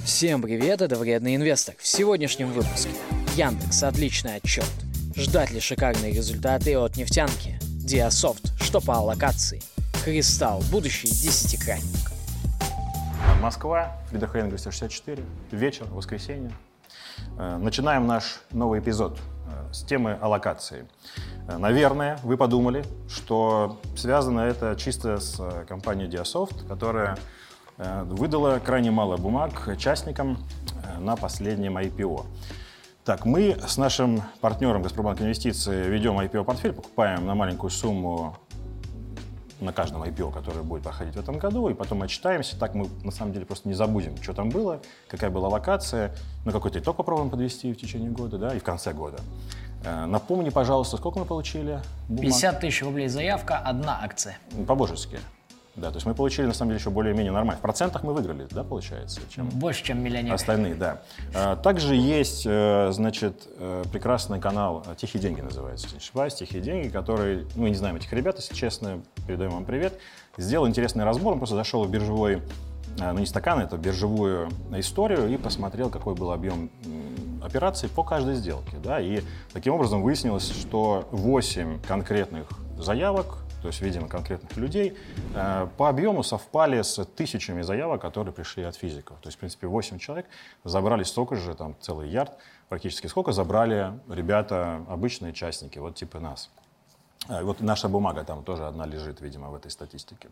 Всем привет, это Вредный инвестор. В сегодняшнем выпуске. Яндекс, отличный отчет. Ждать ли шикарные результаты от нефтянки? Диасофт, что по аллокации? Кристалл, будущий десятикратник. Москва, Фрида Хейн 264, вечер, воскресенье. Начинаем наш новый эпизод с темы аллокации. Наверное, вы подумали, что связано это чисто с компанией Диасофт, которая выдала крайне мало бумаг частникам на последнем IPO. Так, мы с нашим партнером Газпромбанк Инвестиции ведем IPO-портфель, покупаем на маленькую сумму на каждом IPO, которое будет проходить в этом году, и потом отчитаемся. Так мы, на самом деле, просто не забудем, что там было, какая была локация, на какой-то итог попробуем подвести в течение года, да, и в конце года. Напомни, пожалуйста, сколько мы получили бумаг? 50 тысяч рублей заявка, одна акция. По-божески. Да, то есть мы получили, на самом деле, еще более-менее нормально. В процентах мы выиграли, да, получается? Больше, чем миллионеры. Остальные, да. Также есть, значит, прекрасный канал «Тихие деньги» называется, если не ошибаюсь, «Тихие деньги», который, мы не знаем этих ребят, если честно, передаем вам привет. Сделал интересный разбор, он просто зашел в биржевой, ну не стакан, это биржевую историю и посмотрел, какой был объем операций по каждой сделке, да, и таким образом выяснилось, что 8 конкретных заявок, то есть, видимо, конкретных людей, по объему совпали с тысячами заявок, которые пришли от физиков. То есть, в принципе, 8 человек забрали столько же, там, целый ярд практически, сколько забрали ребята, обычные частники, вот типа нас. Вот наша бумага там тоже одна лежит, видимо, в этой статистике.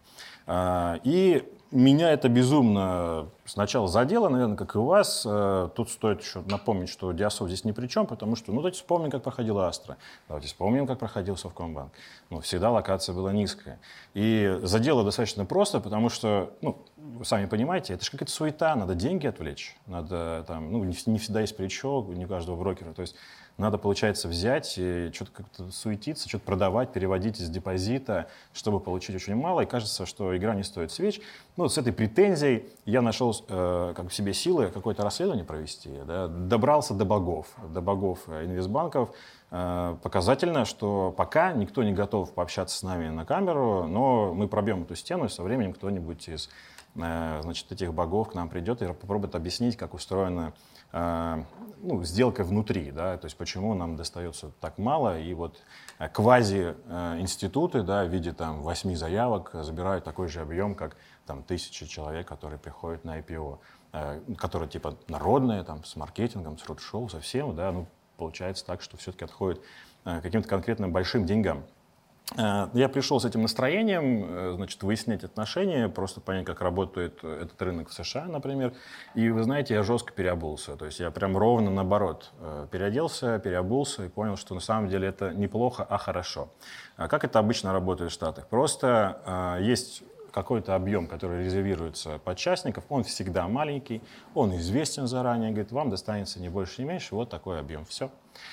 И меня это безумно сначала задело, наверное, как и вас. Тут стоит еще напомнить, что Диасофт здесь ни при чем, потому что, ну, давайте вспомним, как проходила Астра, давайте вспомним, как проходил Совкомбанк. Ну, всегда локация была низкая. И задело достаточно просто, потому что, ну, вы сами понимаете, это же какая-то суета, надо деньги отвлечь, надо там, ну, не всегда есть плечо, не у каждого брокера, то есть надо, получается, взять и что-то как-то суетиться, что-то продавать, переводить из депозита, чтобы получить очень мало. И кажется, что игра не стоит свеч. Ну, вот с этой претензией я нашел как в себе силы какое-то расследование провести. Да? Добрался до богов инвестбанков. Показательно, что пока никто не готов пообщаться с нами на камеру, но мы пробьем эту стену, и со временем кто-нибудь из, значит, этих богов к нам придет и попробует объяснить, как устроена, ну, сделка внутри, да, то есть почему нам достается так мало, и вот квази-институты, да, в виде там 8 заявок забирают такой же объем, как там 1000 человек, которые приходят на IPO, которые типа народные, там, с маркетингом, с роуд-шоу, со всем, да, ну, получается так, что все-таки отходит к каким-то конкретным большим деньгам. Я пришел с этим настроением, значит, выяснять отношения, просто понять, как работает этот рынок в США, например. И вы знаете, я жестко переобулся. То есть я прям ровно наоборот переоделся, переобулся и понял, что на самом деле это неплохо, а хорошо. Как это обычно работает в Штатах? Просто есть какой-то объем, который резервируется под частников, он всегда маленький, он известен заранее, говорит, вам достанется не больше, не меньше, вот такой объем, все.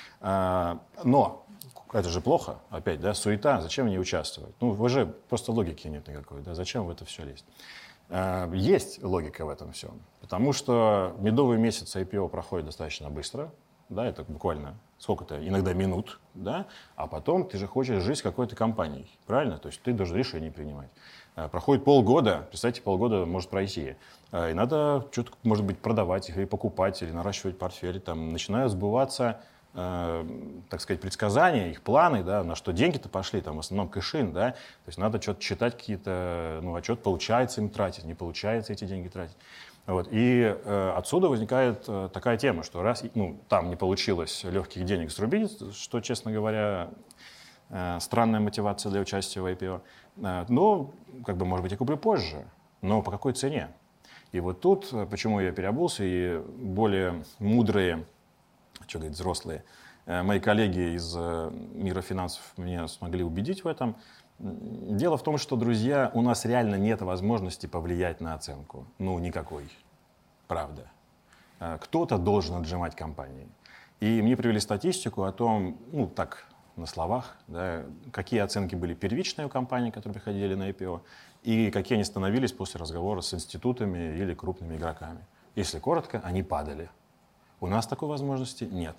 Но это же плохо, опять, да, суета, зачем в ней участвовать? Ну, вы же, просто логики нет никакой, да, зачем в это все лезть? Есть логика в этом всем, потому что медовый месяц IPO проходит достаточно быстро, да, это буквально сколько-то, иногда минут, да, а потом ты же хочешь жить с какой-то компанией, правильно? То есть ты должен решение принимать. Проходит полгода, представьте, полгода может пройти, и надо что-то, может быть, продавать их, или покупать, или наращивать портфель, там начинают сбываться, так сказать, предсказания, их планы, да, на что деньги-то пошли, там в основном кэш-ин, да, то есть надо что-то читать какие-то, ну, а что-то получается им тратить, не получается эти деньги тратить. Вот. И отсюда возникает такая тема, что раз, ну, там не получилось легких денег срубить, что, честно говоря, странная мотивация для участия в IPO, но, как бы, может быть, я куплю позже, но по какой цене? И вот тут, почему я переобулся, и более мудрые, что говорить, взрослые, мои коллеги из мира финансов меня смогли убедить в этом. Дело в том, что, друзья, у нас реально нет возможности повлиять на оценку. Ну, никакой. Правда. Кто-то должен отжимать компании. И мне привели статистику о том, ну, так, на словах, да, какие оценки были первичные у компаний, которые приходили на IPO, и какие они становились после разговора с институтами или крупными игроками. Если коротко, они падали. У нас такой возможности нет.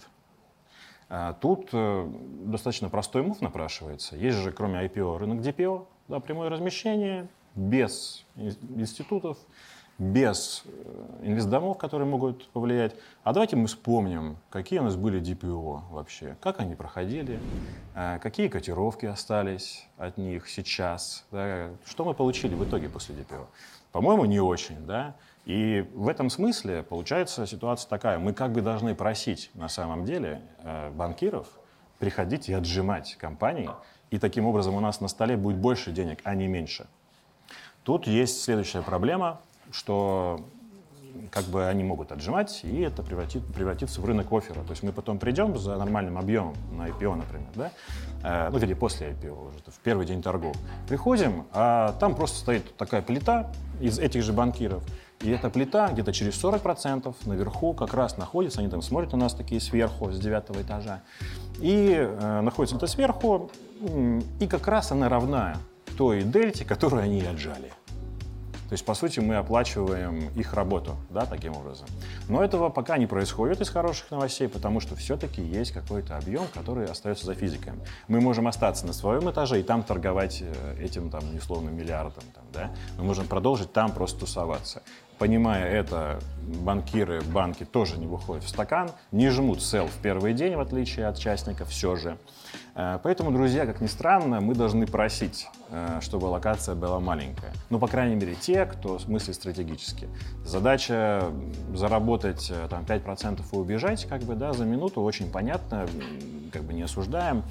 Тут достаточно простой мув напрашивается. Есть же, кроме IPO, рынок DPO, да, прямое размещение, без институтов, без инвестдомов, которые могут повлиять. А давайте мы вспомним, какие у нас были DPO вообще, как они проходили, какие котировки остались от них сейчас, да, что мы получили в итоге после DPO. По-моему, не очень, да. И в этом смысле получается ситуация такая, мы как бы должны просить на самом деле банкиров приходить и отжимать компании, и таким образом у нас на столе будет больше денег, а не меньше. Тут есть следующая проблема, что как бы они могут отжимать, и это превратится в рынок оффера. То есть мы потом придем за нормальным объемом на IPO, например, да? Или после IPO, уже в первый день торгов. Приходим, а там просто стоит такая плита из этих же банкиров, и эта плита где-то через 40% наверху как раз находится, они там смотрят на нас такие сверху, с 9-го этажа, и находится где-то сверху, и как раз она равна той дельте, которую они отжали. То есть, по сути, мы оплачиваем их работу, да, таким образом. Но этого пока не происходит из хороших новостей, потому что все-таки есть какой-то объем, который остается за физиками. Мы можем остаться на своем этаже и там торговать этим, там, условно, миллиардом. Там, да? Мы можем продолжить там просто тусоваться. Понимая это, банкиры, банки тоже не выходят в стакан, не жмут сел в первый день, в отличие от частников, все же. Поэтому, друзья, как ни странно, мы должны просить, чтобы локация была маленькая. Ну, по крайней мере, те, кто мыслит стратегически. Задача заработать там, 5% и убежать как бы, да, за минуту очень понятно, как бы не осуждаем.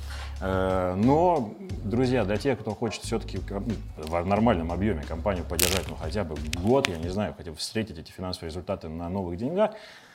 Но, друзья, для тех, кто хочет все-таки в нормальном объеме компанию поддержать, ну, хотя бы год, я не знаю, хотя бы встретить эти финансовые результаты на новых деньгах,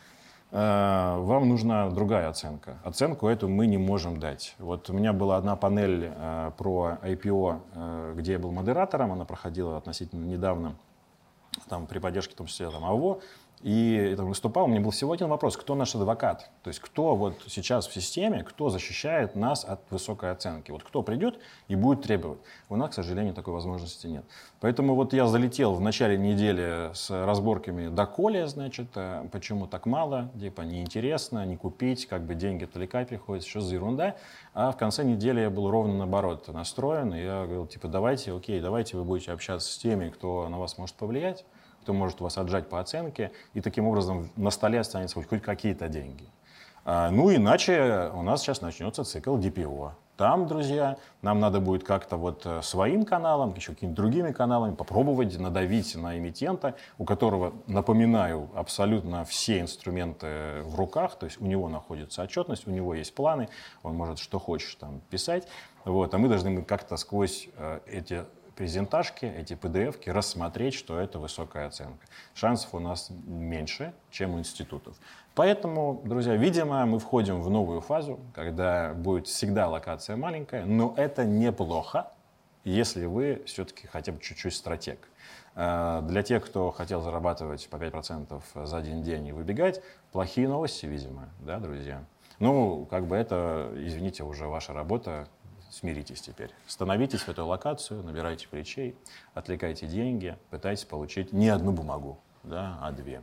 вам нужна другая оценка. Оценку эту мы не можем дать. Вот у меня была одна панель про IPO, где я был модератором, она проходила относительно недавно, там, при поддержке, в том числе, там, АВО, и там выступал, у меня был всего один вопрос: кто наш адвокат? То есть кто вот сейчас в системе, кто защищает нас от высокой оценки? Вот кто придет и будет требовать? У нас, к сожалению, такой возможности нет. Поэтому вот я залетел в начале недели с разборками доколе, значит, почему так мало, типа неинтересно, не купить, как бы деньги отвлекать приходится, что за ерунда. А в конце недели я был ровно наоборот настроен, и я говорил, типа, давайте, окей, давайте вы будете общаться с теми, кто на вас может повлиять, кто может вас отжать по оценке, и таким образом на столе останется хоть какие-то деньги. Ну, иначе у нас сейчас начнется цикл DPO. Там, друзья, нам надо будет как-то вот своим каналом, еще какими-то другими каналами попробовать надавить на эмитента, у которого, напоминаю, абсолютно все инструменты в руках, то есть у него находится отчетность, у него есть планы, он может что хочешь там писать, вот, а мы должны как-то сквозь эти презентажки, эти PDF-ки рассмотреть, что это высокая оценка. Шансов у нас меньше, чем у институтов. Поэтому, друзья, видимо, мы входим в новую фазу, когда будет всегда локация маленькая, но это неплохо, если вы все-таки хотя бы чуть-чуть стратег. Для тех, кто хотел зарабатывать по 5% за один день и выбегать, плохие новости, видимо, да, друзья? Ну, как бы это, извините, уже ваша работа. Смиритесь теперь. Становитесь в эту локацию, набирайте плечей, отвлекайте деньги, пытайтесь получить не одну бумагу, да, а две.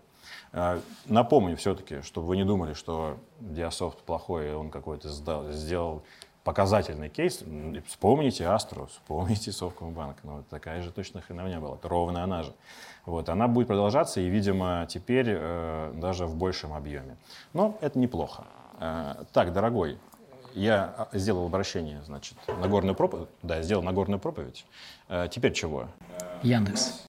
Напомню все-таки, чтобы вы не думали, что Diasoft плохой, и он какой-то сделал показательный кейс. Вспомните Астру, вспомните Совкомбанк. Ну, такая же точно хреновня была. Это ровно она же. Вот, она будет продолжаться и, видимо, теперь даже в большем объеме. Но это неплохо. Так, дорогой, я сделал обращение, значит, Нагорную проповедь. Да, я сделал Нагорную проповедь. Теперь чего? Яндекс.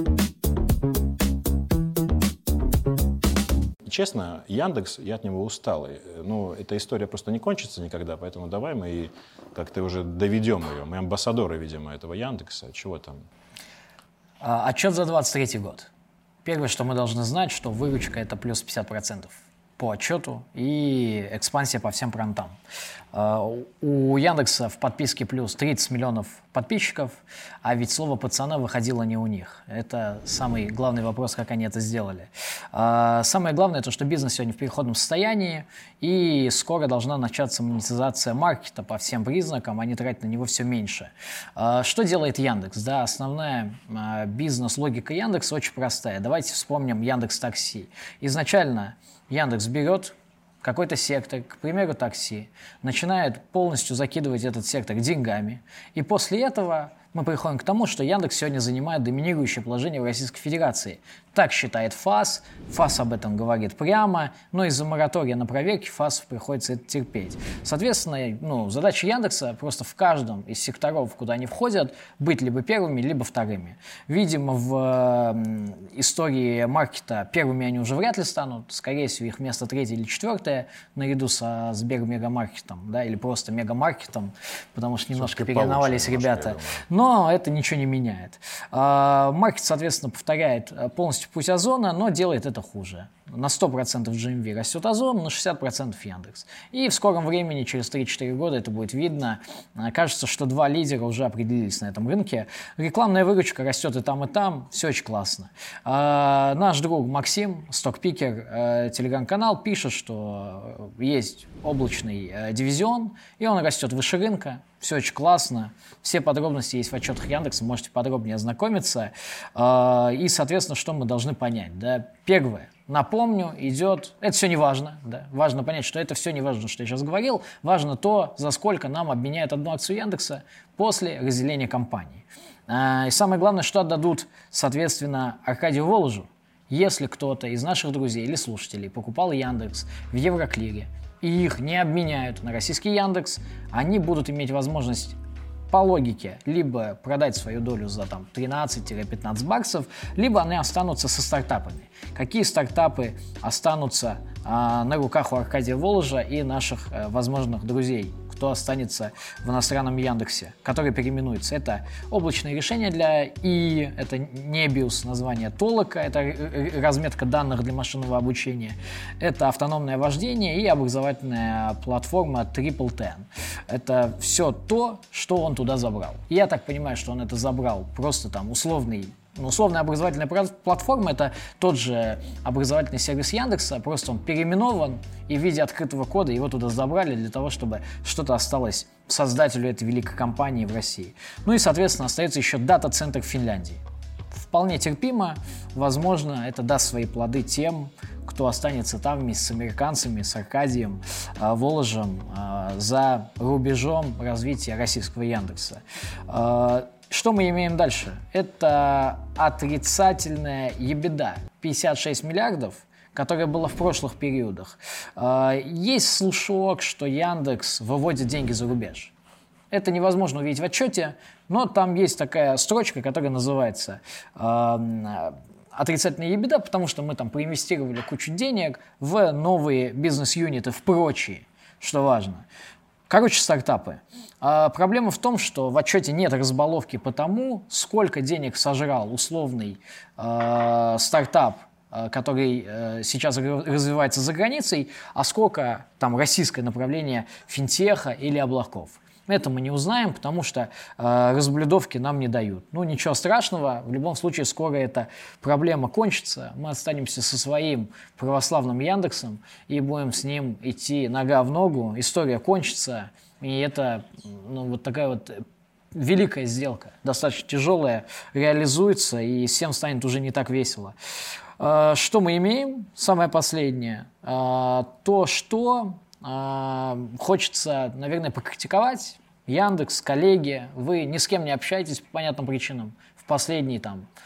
Честно, Яндекс, я от него устал. Ну, эта история просто не кончится никогда, поэтому давай мы как-то уже доведем ее. Мы амбассадоры, видимо, этого Яндекса. Чего там? Отчет за 2023 год. Первое, что мы должны знать, что выручка – это плюс 50% по отчету и экспансия по всем фронтам. У Яндекса в подписке плюс 30 миллионов подписчиков, а ведь слово «пацана» выходило не у них. Это самый главный вопрос, как они это сделали. Самое главное, то, что бизнес сегодня в переходном состоянии, и скоро должна начаться монетизация маркета по всем признакам, они тратят на него все меньше. Что делает Яндекс? Да, основная бизнес-логика Яндекса очень простая. Давайте вспомним Яндекс.Такси. Изначально Яндекс берет какой-то сектор, к примеру, такси, начинает полностью закидывать этот сектор деньгами, и после этого мы приходим к тому, что Яндекс сегодня занимает доминирующее положение в Российской Федерации. Так считает ФАС, ФАС об этом говорит прямо, но из-за моратория на проверки ФАСу приходится это терпеть. Соответственно, задача Яндекса просто в каждом из секторов, куда они входят, быть либо первыми, либо вторыми. Видимо, в истории маркета первыми они уже вряд ли станут, скорее всего, их место 3 или 4 наряду со Сбермегамаркетом, да, или просто Мегамаркетом, потому что немножко переименовались ребята. Но это ничего не меняет. Маркет, соответственно, повторяет полностью путь Озона, но делает это хуже. На 100% GMV растет Озон, на 60% Яндекс. И в скором времени, через 3-4 года, это будет видно. Кажется, что 2 лидера уже определились на этом рынке. Рекламная выручка растет и там, все очень классно. Наш друг Максим, стокпикер, телеграм-канал, пишет, что есть облачный дивизион, и он растет выше рынка. Все очень классно. Все подробности есть в отчетах Яндекса, можете подробнее ознакомиться. И, соответственно, что мы должны понять? Да? Первое. Напомню, идет... Это все не важно. Да? Важно понять, что это все не важно, что я сейчас говорил. Важно то, за сколько нам обменяют одну акцию Яндекса после разделения компании. И самое главное, что отдадут, соответственно, Аркадию Воложу. Если кто-то из наших друзей или слушателей покупал Яндекс в Евроклире, и их не обменяют на российский Яндекс, они будут иметь возможность по логике либо продать свою долю за 13-15 баксов, либо они останутся со стартапами. Какие стартапы останутся на руках у Аркадия Воложа и наших возможных друзей, кто останется в иностранном Яндексе, который переименуется? Это облачные решения для ИИ, это Nebius, название Толока, это разметка данных для машинного обучения, это автономное вождение и образовательная платформа TripleTen. Это все то, что он туда забрал. И я так понимаю, что он это забрал просто условная образовательная платформа — это тот же образовательный сервис Яндекса, просто он переименован, и в виде открытого кода его туда забрали для того, чтобы что-то осталось создателю этой великой компании в России. Ну и, соответственно, остается еще дата-центр в Финляндии. Вполне терпимо, возможно, это даст свои плоды тем, кто останется там вместе с американцами, с Аркадием Воложем за рубежом развития российского Яндекса. Что мы имеем дальше? Это отрицательная EBITDA 56 миллиардов, которая была в прошлых периодах. Есть слушок, что Яндекс выводит деньги за рубеж. Это невозможно увидеть в отчете, но там есть такая строчка, которая называется отрицательная EBITDA, потому что мы там проинвестировали кучу денег в новые бизнес-юниты, в прочие, что важно. Короче, стартапы. Проблема в том, что в отчете нет разбаловки по тому, сколько денег сожрал условный стартап, который сейчас развивается за границей, а сколько там российское направление финтеха или облаков. Это мы не узнаем, потому что разблюдовки нам не дают. Ну, ничего страшного, в любом случае скоро эта проблема кончится. Мы останемся со своим православным Яндексом и будем с ним идти нога в ногу. История кончится, и это вот такая вот великая сделка, достаточно тяжелая, реализуется, и всем станет уже не так весело. Что мы имеем? Самое последнее. То, что... хочется, наверное, покритиковать. Яндекс, коллеги, вы ни с кем не общаетесь по понятным причинам в последние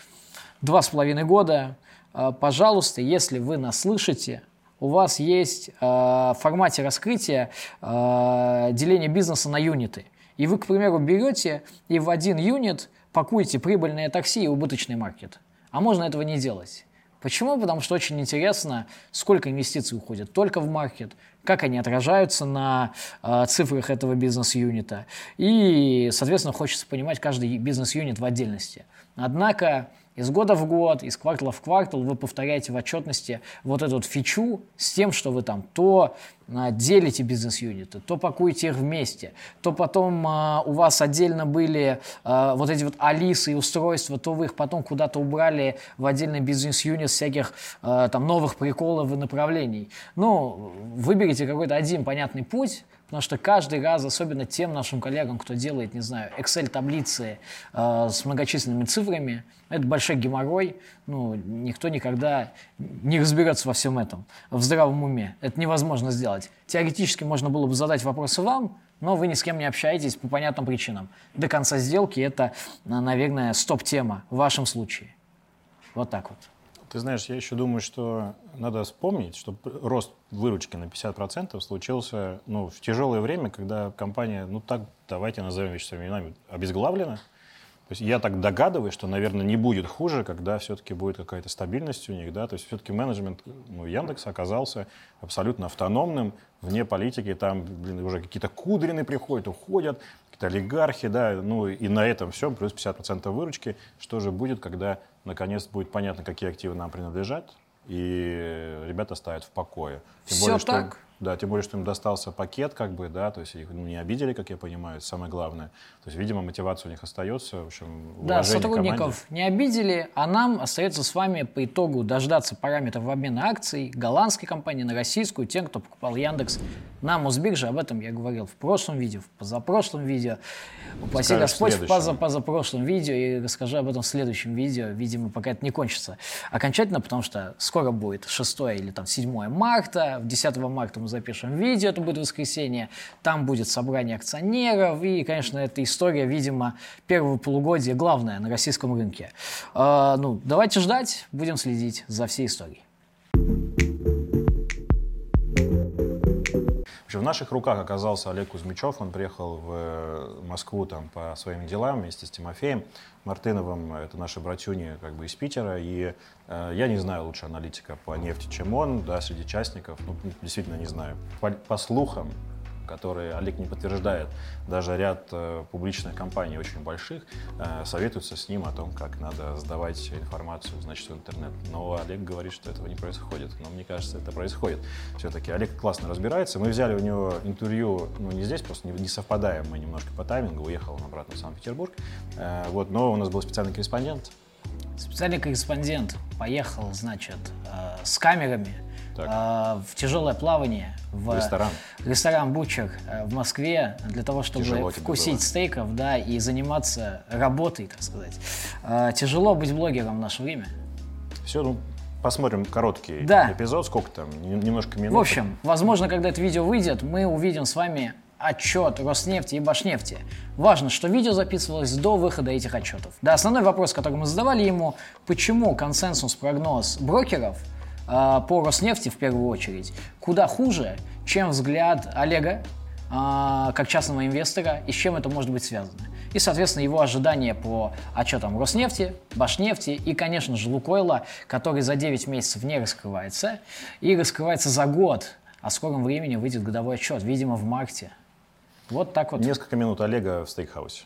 2,5 года. Пожалуйста, если вы нас слышите, у вас есть в формате раскрытия деление бизнеса на юниты. И вы, к примеру, берете и в один юнит пакуете прибыльное такси и убыточный маркет. А можно этого не делать. Почему? Потому что очень интересно, сколько инвестиций уходит только в маркет, как они отражаются на цифрах этого бизнес-юнита. И, соответственно, хочется понимать каждый бизнес-юнит в отдельности. Однако из года в год, из квартала в квартал вы повторяете в отчетности вот эту фичу с тем, что вы там то делите бизнес-юниты, то пакуете их вместе, то потом у вас отдельно были вот эти вот Алисы и устройства, то вы их потом куда-то убрали в отдельный бизнес-юнит всяких там новых приколов и направлений. Ну, выберите какой-то один понятный путь, Потому что каждый раз, особенно тем нашим коллегам, кто делает, не знаю, Excel-таблицы с многочисленными цифрами, это большой геморрой. Ну, никто никогда не разберется во всем этом в здравом уме. Это невозможно сделать. Теоретически можно было бы задать вопросы вам, но вы ни с кем не общаетесь по понятным причинам. До конца сделки это, наверное, стоп-тема в вашем случае. Вот так вот. Ты знаешь, я еще думаю, что надо вспомнить, что рост выручки на 50% случился в тяжелое время, когда компания, так давайте назовем вещи своими именами, обезглавлена. То есть я так догадываюсь, что, наверное, не будет хуже, когда все-таки будет какая-то стабильность у них, да, то есть все-таки менеджмент Яндекса оказался абсолютно автономным, вне политики, там, уже какие-то Кудрины приходят, уходят, какие-то олигархи, да, и на этом все, плюс 50% выручки. Что же будет, когда, наконец, будет понятно, какие активы нам принадлежат, и ребята ставят в покое. Тем все более, так? Да, тем более, что им достался пакет, то есть их не обидели, как я понимаю, это самое главное. То есть, видимо, мотивация у них остается, в общем, да, уважение сотрудников команде. не обидели, а нам остается с вами по итогу дождаться параметров обмена акций голландской компании на российскую, тем, кто покупал Яндекс на Мосбирже. Об этом я говорил в прошлом видео, в позапрошлом видео. Упаси Господь, в позапрошлом видео, и расскажу об этом в следующем видео, видимо, пока это не кончится окончательно, потому что скоро будет 6 или 7 марта, 10 марта мы запишем видео, это будет воскресенье, там будет собрание акционеров, и, конечно, эта история, видимо, первого полугодия главная на российском рынке. Давайте ждать, будем следить за всей историей. В наших руках оказался Олег Кузьмичев, он приехал в Москву по своим делам вместе с Тимофеем Мартыновым, это наши братюни из Питера, и я не знаю лучше аналитика по нефти, чем он, да, среди частников, действительно не знаю. По слухам, которые Олег не подтверждает, даже ряд публичных компаний очень больших советуются с ним о том, как надо сдавать информацию, в интернет. Но Олег говорит, что этого не происходит. Но мне кажется, это происходит. Все-таки Олег классно разбирается. Мы взяли у него интервью, не здесь, просто не совпадаем мы немножко по таймингу, уехал он обратно в Санкт-Петербург. Но у нас был специальный корреспондент. Специальный корреспондент поехал, с камерами в тяжелое плавание в ресторан «Бучер» в Москве для того, чтобы вкусить стейков, да, и заниматься работой, так сказать. Тяжело быть блогером в наше время. Все, посмотрим короткий эпизод, сколько там, немножко минут. В общем, возможно, когда это видео выйдет, мы увидим с вами отчет Роснефти и Башнефти. Важно, что видео записывалось до выхода этих отчетов. Да, основной вопрос, который мы задавали ему, почему консенсус-прогноз брокеров по Роснефти, в первую очередь, куда хуже, чем взгляд Олега, как частного инвестора, и с чем это может быть связано. И, соответственно, его ожидания по отчетам Роснефти, Башнефти и, конечно же, Лукойла, который за 9 месяцев не раскрывается, и раскрывается за год, а в скором времени выйдет годовой отчет, видимо, в марте. Вот так вот. Несколько минут Олега в стейкхаусе.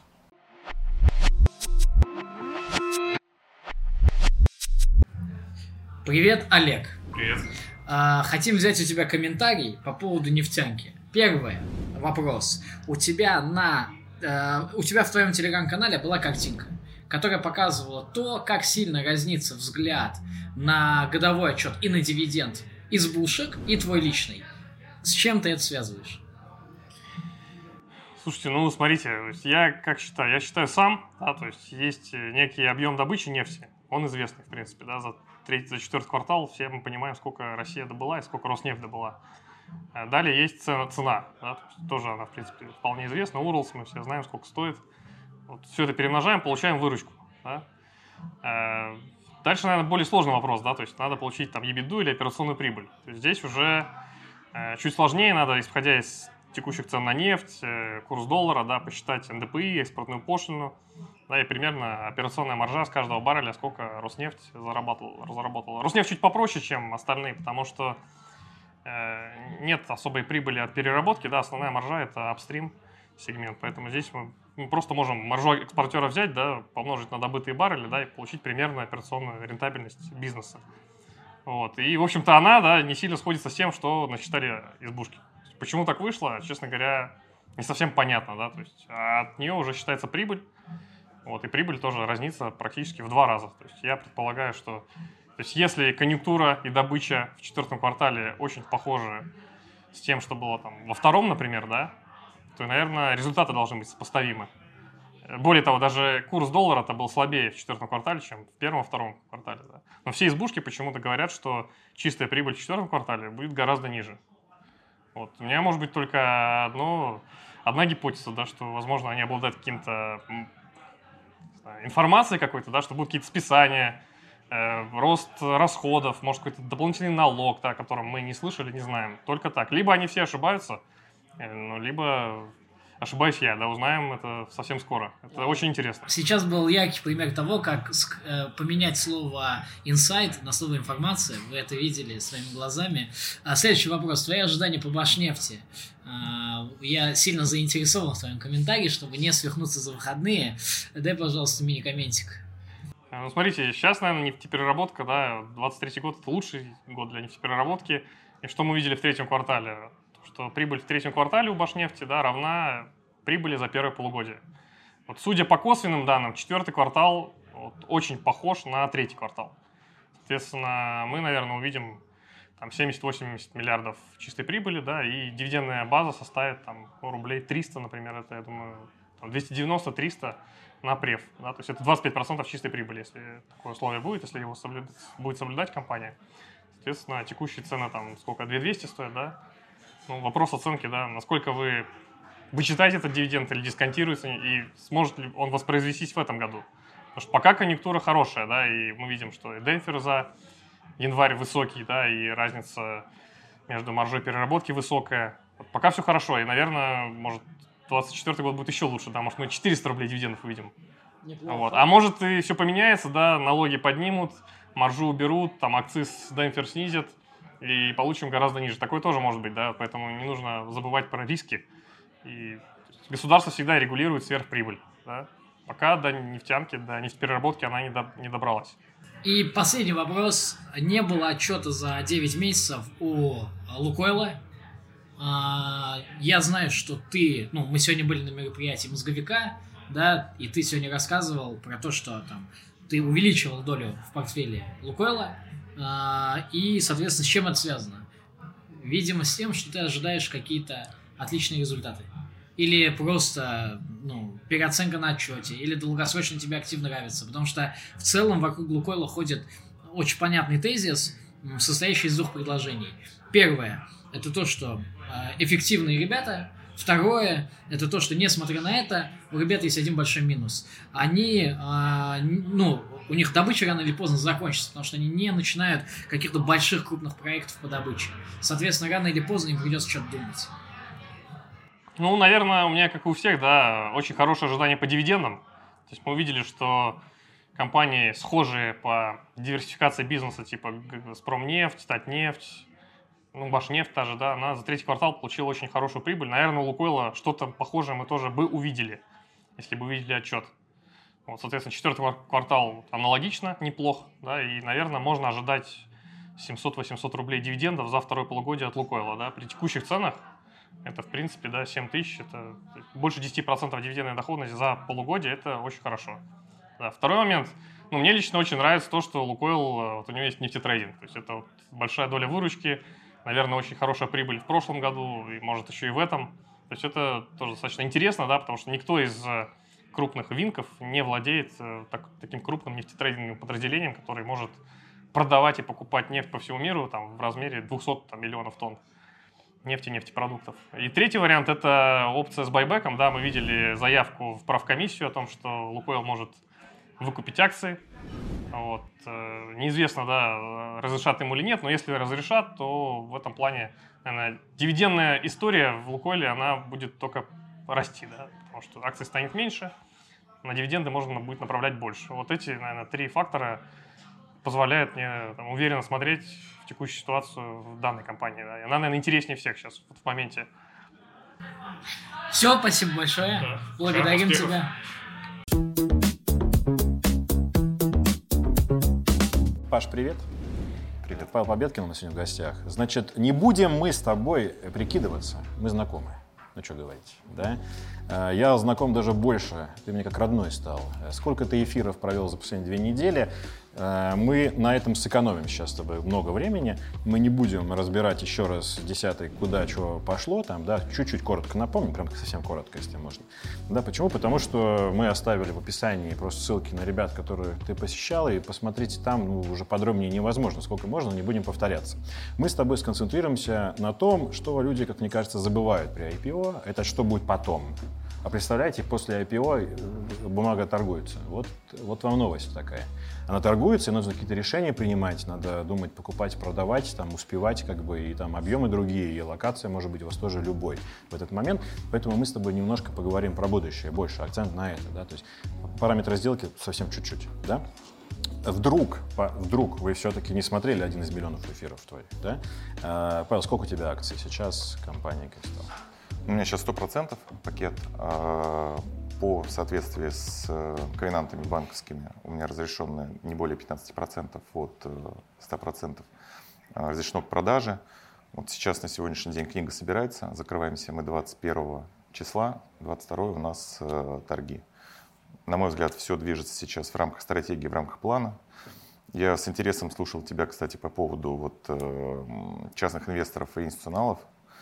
Привет, Олег. Привет. Хотим взять у тебя комментарий по поводу нефтянки. Первый вопрос. У тебя в твоем телеграм-канале была картинка, которая показывала то, как сильно разнится взгляд на годовой отчет и на дивиденд избушек и твой личный. С чем ты это связываешь? Слушайте, смотрите, я как считаю? Я считаю сам, да, то есть есть некий объем добычи нефти, он известный, в принципе, да, за четвертый квартал все мы понимаем, сколько Россия добыла и сколько Роснефть добыла. Далее есть цена, да, то есть тоже она, в принципе, вполне известна. Уралс, мы все знаем, сколько стоит. Все это перемножаем, получаем выручку. Да. Дальше, наверное, более сложный вопрос, да, то есть надо получить EBITDA или операционную прибыль. То есть здесь уже чуть сложнее, надо, исходя из текущих цен на нефть, курс доллара, да, посчитать НДПИ, экспортную пошлину, да, и примерно операционная маржа с каждого барреля, сколько Роснефть разработала. Роснефть чуть попроще, чем остальные, потому что нет особой прибыли от переработки, да, основная маржа — это апстрим сегмент, поэтому здесь мы просто можем маржу экспортера взять, да, помножить на добытые баррели, да, и получить примерно операционную рентабельность бизнеса. И, в общем-то, она, да, не сильно сходится с тем, что насчитали избушки. Почему так вышло, честно говоря, не совсем понятно, да, то есть от нее уже считается прибыль, и прибыль тоже разнится практически в 2 раза. То есть я предполагаю, что если конъюнктура и добыча в 4 квартале очень похожи с тем, что было там во втором, например, да, то, наверное, результаты должны быть сопоставимы. Более того, даже курс доллара-то был слабее в четвертом квартале, чем в первом и втором квартале. Да. Но все избушки почему-то говорят, что чистая прибыль в четвертом квартале будет гораздо ниже. Вот. У меня может быть только одна гипотеза, да, что, возможно, они обладают каким-то информацией какой-то, да, что будут какие-то списания, рост расходов, может, какой-то дополнительный налог, да, о котором мы не слышали, не знаем. Только так. Либо они все ошибаются, либо ошибаюсь я, да, узнаем это совсем скоро. Это очень интересно. Сейчас был яркий пример того, как поменять слово «инсайт» на слово «информация». Вы это видели своими глазами. Следующий вопрос. Твои ожидания по Башнефти? Я сильно заинтересован в твоем комментарии, чтобы не свихнуться за выходные. Дай, пожалуйста, мини-комментик. Ну, смотрите, сейчас, наверное, нефтепереработка, да, 23-й год – это лучший год для нефтепереработки. И что мы видели в третьем квартале? Что прибыль в третьем квартале у Башнефти, да, равна прибыли за первое полугодие. Вот, судя по косвенным данным, четвертый квартал очень похож на третий квартал. Соответственно, мы, наверное, увидим там 70-80 миллиардов чистой прибыли, да, и дивидендная база составит там рублей 300, например, это, я думаю, 290-300 на преф. Да, то есть это 25% чистой прибыли, если такое условие будет, если его будет соблюдать компания. Соответственно, текущие цены там сколько, 2200 стоят, да? Ну, вопрос оценки, да, насколько вы вычитаете этот дивиденд или дисконтируете, и сможет ли он воспроизвестись в этом году. Потому что пока конъюнктура хорошая, да, и мы видим, что и демпфер за январь высокий, да, и разница между маржой переработки высокая. Вот пока все хорошо, и, наверное, может, 2024 год будет еще лучше, да, может, мы 400 рублей дивидендов увидим. Вот. А может, и все поменяется, да, налоги поднимут, маржу уберут, там, акциз демпфер снизят, и получим гораздо ниже. Такое тоже может быть, да, поэтому не нужно забывать про риски. И государство всегда регулирует сверхприбыль, да. Пока до нефтянки, до нефтепереработки она не добралась. И последний вопрос. Не было отчета за 9 месяцев у Лукойла. Я знаю, что ты... Ну, мы сегодня были на мероприятии мозговика, да, и ты сегодня рассказывал про то, что там ты увеличивал долю в портфеле Лукойла. И, соответственно, с чем это связано? Видимо, с тем, что ты ожидаешь какие-то отличные результаты. Или просто, переоценка на отчете, или долгосрочно тебе актив нравится. Потому что в целом вокруг Лукойла ходит очень понятный тезис, состоящий из двух предложений. Первое – это то, что эффективные ребята. Второе – это то, что, несмотря на это, у ребят есть один большой минус. Они, у них добыча рано или поздно закончится, потому что они не начинают каких-то больших крупных проектов по добыче. Соответственно, рано или поздно им придется что-то думать. Ну, наверное, у меня, как и у всех, да, очень хорошее ожидание по дивидендам. То есть мы увидели, что компании, схожие по диверсификации бизнеса, типа Газпромнефть, Татнефть, Башнефть та же, да, она за третий квартал получила очень хорошую прибыль. Наверное, у Лукойла что-то похожее мы тоже бы увидели, если бы увидели отчет. Вот, соответственно, четвертый квартал аналогично, неплох, да, и, наверное, можно ожидать 700-800 рублей дивидендов за второе полугодие от Лукойла, да, при текущих ценах. Это, в принципе, да, 7 тысяч, это больше 10% дивидендной доходности за полугодие, это очень хорошо. Да, второй момент, мне лично очень нравится то, что Лукойл, вот у него есть нефтетрейдинг, то есть это вот большая доля выручки, наверное, очень хорошая прибыль в прошлом году, и может еще и в этом. То есть это тоже достаточно интересно, да, потому что никто из крупных винков не владеет таким крупным нефтетрейдинговым подразделением, который может продавать и покупать нефть по всему миру там, в размере 200 миллионов тонн нефти, нефтепродуктов. И третий вариант – это опция с байбеком. Да, мы видели заявку в правкомиссию о том, что Лукойл может выкупить акции. Вот. Неизвестно, да, разрешат ему или нет, но если разрешат, то в этом плане, наверное, дивидендная история в Лукойле, она будет только расти, да, потому что акций станет меньше, на дивиденды можно будет направлять больше. Вот эти, наверное, три фактора позволяют мне уверенно смотреть в текущую ситуацию в данной компании. Да. И она, наверное, интереснее всех сейчас в моменте. Все, спасибо большое. Да. Благодарим тебя. Паш, привет. Привет. Павел Победкин у нас сегодня в гостях. Значит, не будем мы с тобой прикидываться. Мы знакомы. Ну, что говорить, да? Я знаком даже больше. Ты мне как родной стал. Сколько ты эфиров провел за последние 2 недели? Мы на этом сэкономим сейчас с тобой много времени. Мы не будем разбирать еще раз десятый, куда чего пошло. Там, да, чуть-чуть коротко напомним, прям совсем коротко, если можно. Да, почему? Потому что мы оставили в описании просто ссылки на ребят, которые ты посещал, и посмотрите там, ну, уже подробнее невозможно. Сколько можно, не будем повторяться. Мы с тобой сконцентрируемся на том, что люди, как мне кажется, забывают при IPO. Это что будет потом. А представляете, после IPO бумага торгуется. Вот вам новость такая. Она торгуется, и нужно какие-то решения принимать, надо думать, покупать, продавать, там, успевать, как бы, и там объемы другие, и локация может быть у вас тоже любой в этот момент. Поэтому мы с тобой немножко поговорим про будущее, больше акцент на это, да, то есть параметры сделки совсем чуть-чуть, да. Вдруг вы все-таки не смотрели один из миллионов эфиров твоих, да? Павел, сколько у тебя акций сейчас компании Crystal? У меня сейчас 100% пакет. По соответствии с ковенантами банковскими у меня разрешено не более 15% от 100% разрешено к продаже. Вот сейчас на сегодняшний день книга собирается. Закрываемся мы 21 числа, 22 у нас торги. На мой взгляд, все движется сейчас в рамках стратегии, в рамках плана. Я с интересом слушал тебя, кстати, по поводу вот, частных инвесторов и институционалов.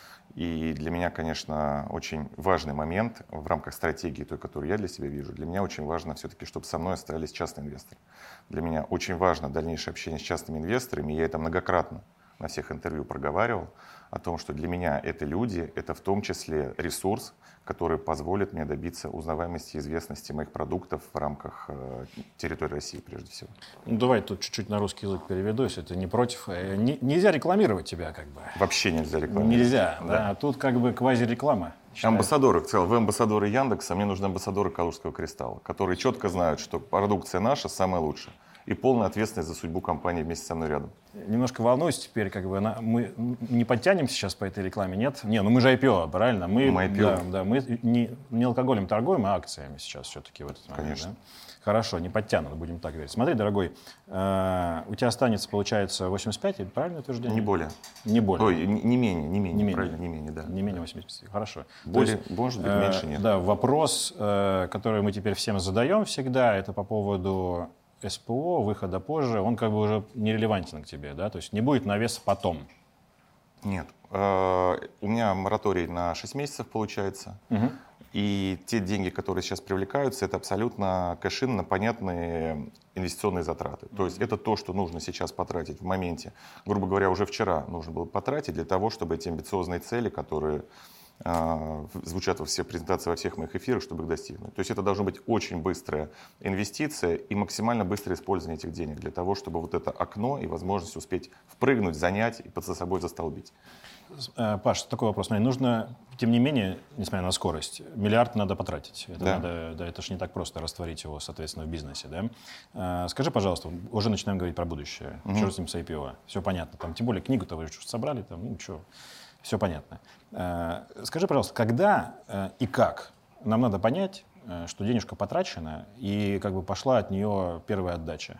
И для меня, конечно, очень важный момент в рамках стратегии, той, которую я для себя вижу, для меня очень важно все-таки, чтобы со мной остались частные инвесторы. Для меня очень важно дальнейшее общение с частными инвесторами. Я это многократно на всех интервью проговаривал, о том, что для меня это люди, это в том числе ресурс, который позволит мне добиться узнаваемости и известности моих продуктов в рамках территории России, прежде всего. Ну, давай тут чуть-чуть на русский язык переведу, если ты не против. Нельзя рекламировать тебя, как бы. Вообще нельзя рекламировать. Нельзя, да. А тут как бы квази-реклама. Амбассадоры, в целом, вы амбассадоры Яндекса, мне нужны амбассадоры Калужского Кристалла, которые четко знают, что продукция наша самая лучшая. И полная ответственность за судьбу компании вместе со мной рядом. Немножко волнуюсь теперь, как бы, мы не подтянем сейчас по этой рекламе, нет? Не, ну мы же IPO, правильно? Мы IPO. Да, мы не алкоголем торгуем, а акциями сейчас все-таки в этот момент. Конечно. Да? Хорошо, не подтянут, будем так говорить. Смотри, дорогой, у тебя останется, получается, 85, правильное утверждение? Не более. Не более. Ой, не менее, правильно, не менее, да. Не менее 85, хорошо. Более, может быть, меньше нет. Да, вопрос, который мы теперь всем задаем всегда, это по поводу СПО, выхода позже, он как бы уже нерелевантен к тебе, да? То есть не будет навеса потом. Нет. У меня мораторий на 6 месяцев получается. Угу. И те деньги, которые сейчас привлекаются, это абсолютно кэш-ин на понятные инвестиционные затраты. То есть это то, что нужно сейчас потратить в моменте. Грубо говоря, уже вчера нужно было потратить для того, чтобы эти амбициозные цели, которые звучат во всех презентациях, во всех моих эфирах, чтобы их достигнуть. То есть это должна быть очень быстрая инвестиция и максимально быстрое использование этих денег для того, чтобы вот это окно и возможность успеть впрыгнуть, занять и под собой застолбить. Паш, такой вопрос. Нужно, тем не менее, несмотря на скорость, миллиард надо потратить. Это, да. Это же не так просто растворить его, соответственно, в бизнесе. Да? Скажи, пожалуйста, уже начинаем говорить про будущее. Что с ним с IPO? Все понятно. Там, тем более книгу-то вы собрали, там, ну что, все понятно. Скажи, пожалуйста, когда и как нам надо понять, что денежка потрачена и как бы пошла от нее первая отдача?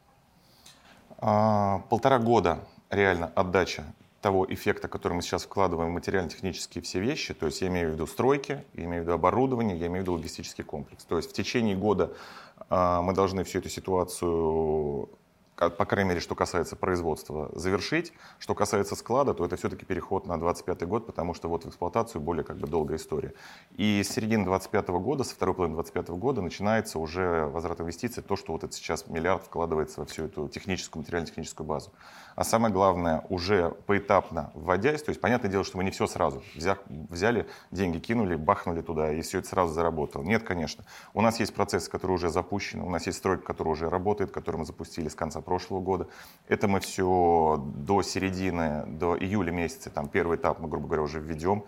1,5 года реально отдача того эффекта, который мы сейчас вкладываем в материально-технические все вещи, то есть я имею в виду стройки, я имею в виду оборудование, я имею в виду логистический комплекс. То есть в течение года мы должны всю эту ситуацию, по крайней мере, что касается производства, завершить. Что касается склада, то это все-таки переход на 2025 год, потому что вот в эксплуатацию более как бы долгая история. И с середины 2025 года, со второй половины 2025 года начинается уже возврат инвестиций, то, что вот это сейчас миллиард вкладывается во всю эту техническую, материально-техническую базу. А самое главное, уже поэтапно вводясь, то есть понятное дело, что мы не все сразу взяли, деньги кинули, бахнули туда, и все это сразу заработало. Нет, конечно. У нас есть процессы, которые уже запущены, у нас есть стройка, которая уже работает, которую мы запустили с конца прошлого года. Это мы все до середины, до июля месяца, там первый этап мы, грубо говоря, уже введем.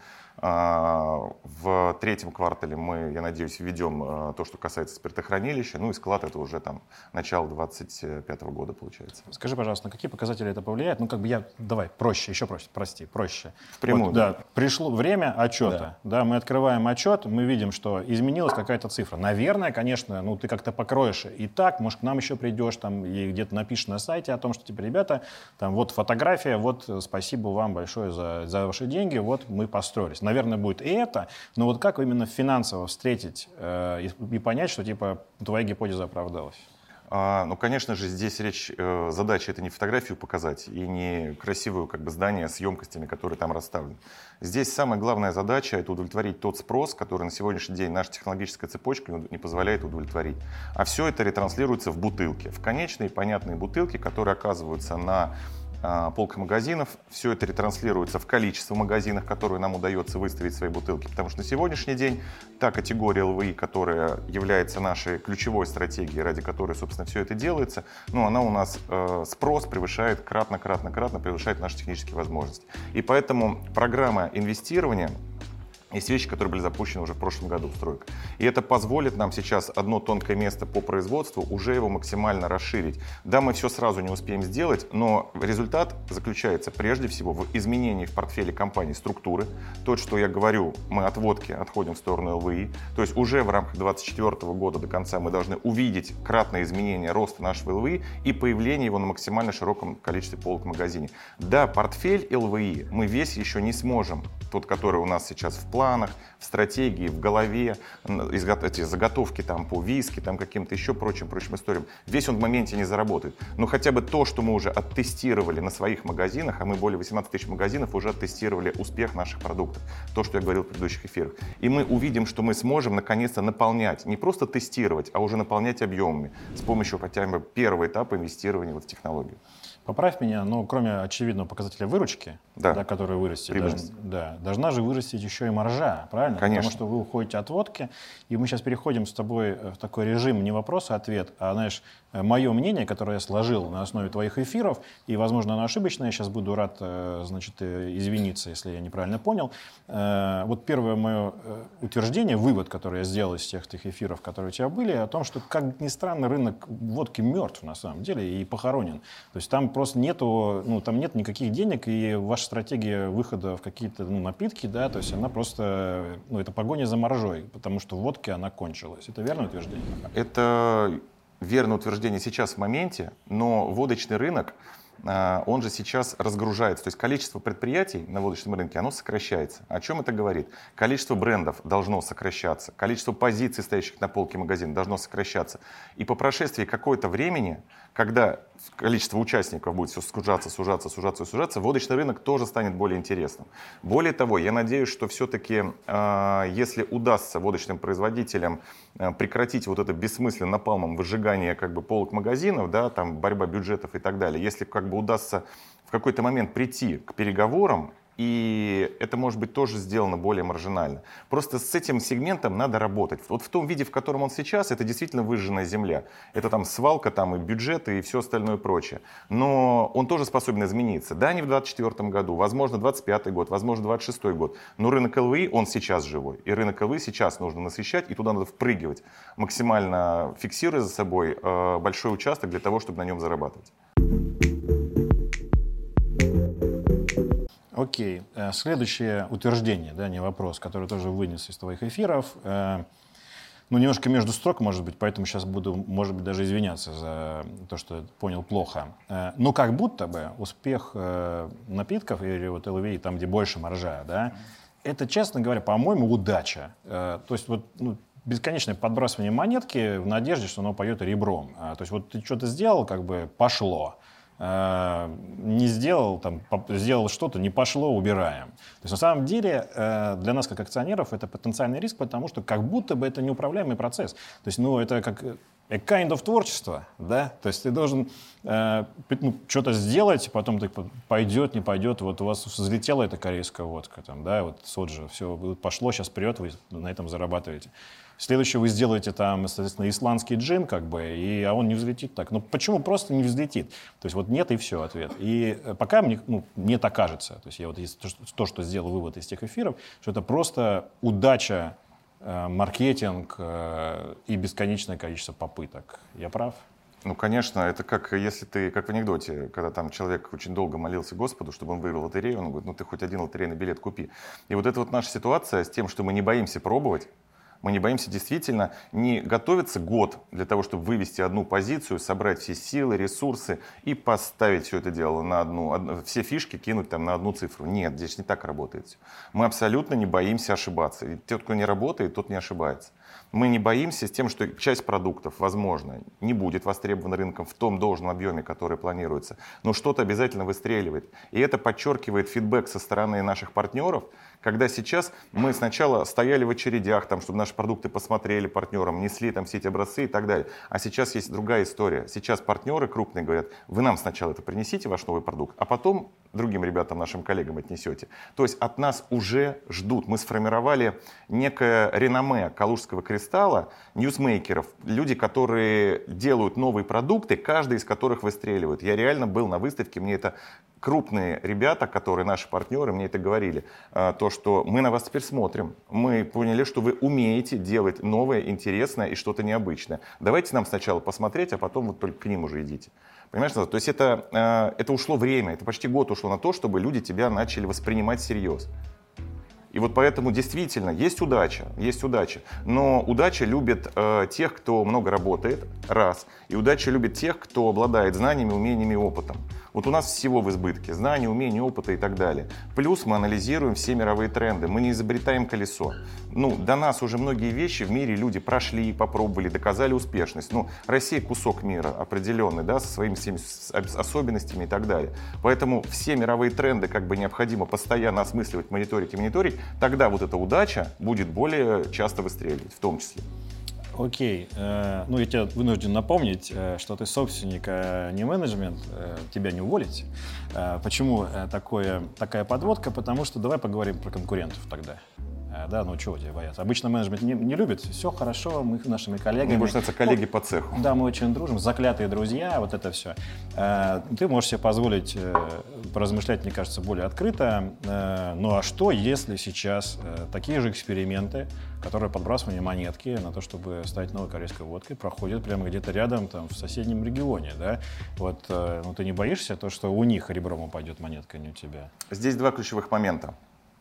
В третьем квартале мы, я надеюсь, введем то, что касается спиртохранилища, ну и склад это уже там начало 2025 года получается. Скажи, пожалуйста, на какие показатели это повлияет? Ну, как бы давай, проще, еще проще, прости, проще. Впрямую. Вот, да, пришло время отчета, да, мы открываем отчет, мы видим, что изменилась какая-то цифра. Наверное, конечно, ну, ты как-то покроешь и так, может, к нам еще придешь, там, и где-то напишешь на сайте о том, что, типа, ребята, там, вот фотография, вот, спасибо вам большое за ваши деньги, вот, мы построились. Наверное, будет и это, но вот как именно финансово встретить и понять, что, типа, твоя гипотеза оправдалась? Ну, конечно же, здесь задача это не фотографию показать и не красивое как бы здание с емкостями, которые там расставлены. Здесь самая главная задача это удовлетворить тот спрос, который на сегодняшний день наша технологическая цепочка не позволяет удовлетворить. А все это ретранслируется в бутылки, в конечные понятные бутылки, которые оказываются на полках магазинов. Все это ретранслируется в количество магазинов, которые нам удается выставить свои бутылки. Потому что на сегодняшний день та категория ЛВИ, которая является нашей ключевой стратегией, ради которой, собственно, все это делается, ну, она у нас спрос превышает кратно превышает наши технические возможности. И поэтому программа инвестирования есть вещи, которые были запущены уже в прошлом году в стройках. И это позволит нам сейчас одно тонкое место по производству уже его максимально расширить. Да, мы все сразу не успеем сделать, но результат заключается прежде всего в изменении в портфеле компании структуры. То, что я говорю, мы от водки отходим в сторону ЛВИ. То есть уже в рамках 2024 года до конца мы должны увидеть кратное изменение роста нашего ЛВИ и появление его на максимально широком количестве полок в магазине. Да, портфель ЛВИ мы весь еще не сможем, тот, который у нас сейчас в планах, в стратегии, в голове, эти заготовки там по виски, там каким-то еще прочим историям, весь он в моменте не заработает. Но хотя бы то, что мы уже оттестировали на своих магазинах, а мы более 18 тысяч магазинов уже оттестировали успех наших продуктов, то, что я говорил в предыдущих эфирах. И мы увидим, что мы сможем наконец-то наполнять, не просто тестировать, а уже наполнять объемами с помощью хотя бы первого этапа инвестирования в технологию. Поправь меня, но кроме очевидного показателя выручки, да, которая вырастет, должна же вырастить еще и маржа, правильно? Конечно. Потому что вы уходите от водки, и мы сейчас переходим с тобой в такой режим не вопрос, а ответ, а, знаешь, мое мнение, которое я сложил на основе твоих эфиров, и, возможно, оно ошибочное, я сейчас буду рад, значит, извиниться, если я неправильно понял. Вот первое мое утверждение, вывод, который я сделал из тех эфиров, которые у тебя были, о том, что, как ни странно, рынок водки мертв на самом деле и похоронен. То есть там просто нету, там нет никаких денег, и ваша стратегия выхода в какие-то напитки, да, то есть она просто, это погоня за маржой, потому что водки она кончилась. Это верное утверждение? Это верное утверждение сейчас в моменте, но водочный рынок, он же сейчас разгружается. То есть количество предприятий на водочном рынке, оно сокращается. О чем это говорит? Количество брендов должно сокращаться, количество позиций, стоящих на полке магазина, должно сокращаться. И по прошествии какого-то времени, когда количество участников будет все сужаться, водочный рынок тоже станет более интересным. Более того, я надеюсь, что все-таки, если удастся водочным производителям прекратить вот это бессмысленное напалмом выжигание полок магазинов, да, там борьба бюджетов и так далее, если удастся в какой-то момент прийти к переговорам, и это может быть тоже сделано более маржинально. Просто с этим сегментом надо работать. Вот в том виде, в котором он сейчас, это действительно выжженная земля. Это там свалка, там и бюджеты, и все остальное прочее. Но он тоже способен измениться. Да, не в 2024 году, возможно, 2025 год, возможно, 2026 год. Но рынок ЛВИ, он сейчас живой. И рынок ЛВИ сейчас нужно насыщать, и туда надо впрыгивать, максимально фиксируя за собой большой участок для того, чтобы на нем зарабатывать. Окей. Следующее утверждение, да, не вопрос, который тоже вынес из твоих эфиров. Немножко между строк, может быть, поэтому сейчас буду, может быть, даже извиняться за то, что понял плохо. Но как будто бы успех напитков или вот ЛВИ, там, где больше маржа, да, это, честно говоря, по-моему, удача. То есть бесконечное подбрасывание монетки в надежде, что оно пойдет ребром. То есть вот ты что-то сделал, пошло. Не сделал, сделал что-то, не пошло, убираем. То есть на самом деле для нас, как акционеров, это потенциальный риск, потому что как будто бы это неуправляемый процесс. То есть, это как a kind of творчество, да? То есть ты должен что-то сделать, потом пойдет, не пойдет. Вот у вас взлетела эта корейская водка, соджа, все пошло, сейчас прет, вы на этом зарабатываете. Следующее вы сделаете соответственно, исландский джин, а он не взлетит так. Почему просто не взлетит? То есть нет, и все, ответ. И пока мне так кажется, то есть я то, что сделал вывод из тех эфиров, что это просто удача, маркетинг и бесконечное количество попыток. Я прав? Конечно, это как если ты, как в анекдоте, когда там человек очень долго молился Господу, чтобы он выиграл лотерею, он говорит, ты хоть один лотерейный билет купи. И вот это наша ситуация с тем, что мы не боимся пробовать, мы не боимся действительно не готовиться год для того, чтобы вывести одну позицию, собрать все силы, ресурсы и поставить все это дело на все фишки кинуть на одну цифру. Нет, здесь не так работает все. Мы абсолютно не боимся ошибаться. И тот, кто не работает, тот не ошибается. Мы не боимся с тем, что часть продуктов, возможно, не будет востребована рынком в том должном объеме, который планируется, но что-то обязательно выстреливает. И это подчеркивает фидбэк со стороны наших партнеров, когда сейчас мы сначала стояли в очередях, там, чтобы наши продукты посмотрели партнерам, несли там все эти образцы и так далее. А сейчас есть другая история. Сейчас партнеры крупные говорят, вы нам сначала это принесите, ваш новый продукт, а потом другим ребятам, нашим коллегам отнесете. То есть от нас уже ждут. Мы сформировали некое реноме Калужского кристалла, ньюсмейкеров, люди, которые делают новые продукты, каждый из которых выстреливает. Я реально был на выставке, мне это крупные ребята, которые наши партнеры, мне это говорили, то, что мы на вас теперь смотрим, мы поняли, что вы умеете делать новое, интересное и что-то необычное. Давайте нам сначала посмотреть, а потом вот только к ним уже идите. Понимаешь, то есть это ушло время, это почти год ушло на то, чтобы люди тебя начали воспринимать всерьез. И вот поэтому действительно есть удача, но удача любит тех, кто много работает, раз, и удача любит тех, кто обладает знаниями, умениями и опытом. Вот у нас всего в избытке, знаний, умений, опыта и так далее. Плюс мы анализируем все мировые тренды, мы не изобретаем колесо. До нас уже многие вещи в мире люди прошли, попробовали, доказали успешность. Россия кусок мира определенный, да, со своими всеми особенностями и так далее. Поэтому все мировые тренды необходимо постоянно осмысливать, мониторить и мониторить. Тогда вот эта удача будет более часто выстреливать, в том числе. Окей. Я тебе вынужден напомнить, что ты собственник, а не менеджмент. Тебя не уволить. Почему такая подводка? Потому что давай поговорим про конкурентов тогда. Да, чего тебе бояться? Обычно менеджмент не любит. Все хорошо, мы с нашими коллегами. Мне больше нравятся коллеги по цеху. Да, мы очень дружим, заклятые друзья, вот это все. Ты можешь себе позволить поразмышлять, мне кажется, более открыто. А что, если сейчас такие же эксперименты, которые подбрасывание монетки на то, чтобы стать новой корейской водкой, проходят прямо где-то рядом, в соседнем регионе, да? Ты не боишься то, что у них ребром упадет монетка, а не у тебя? Здесь два ключевых момента.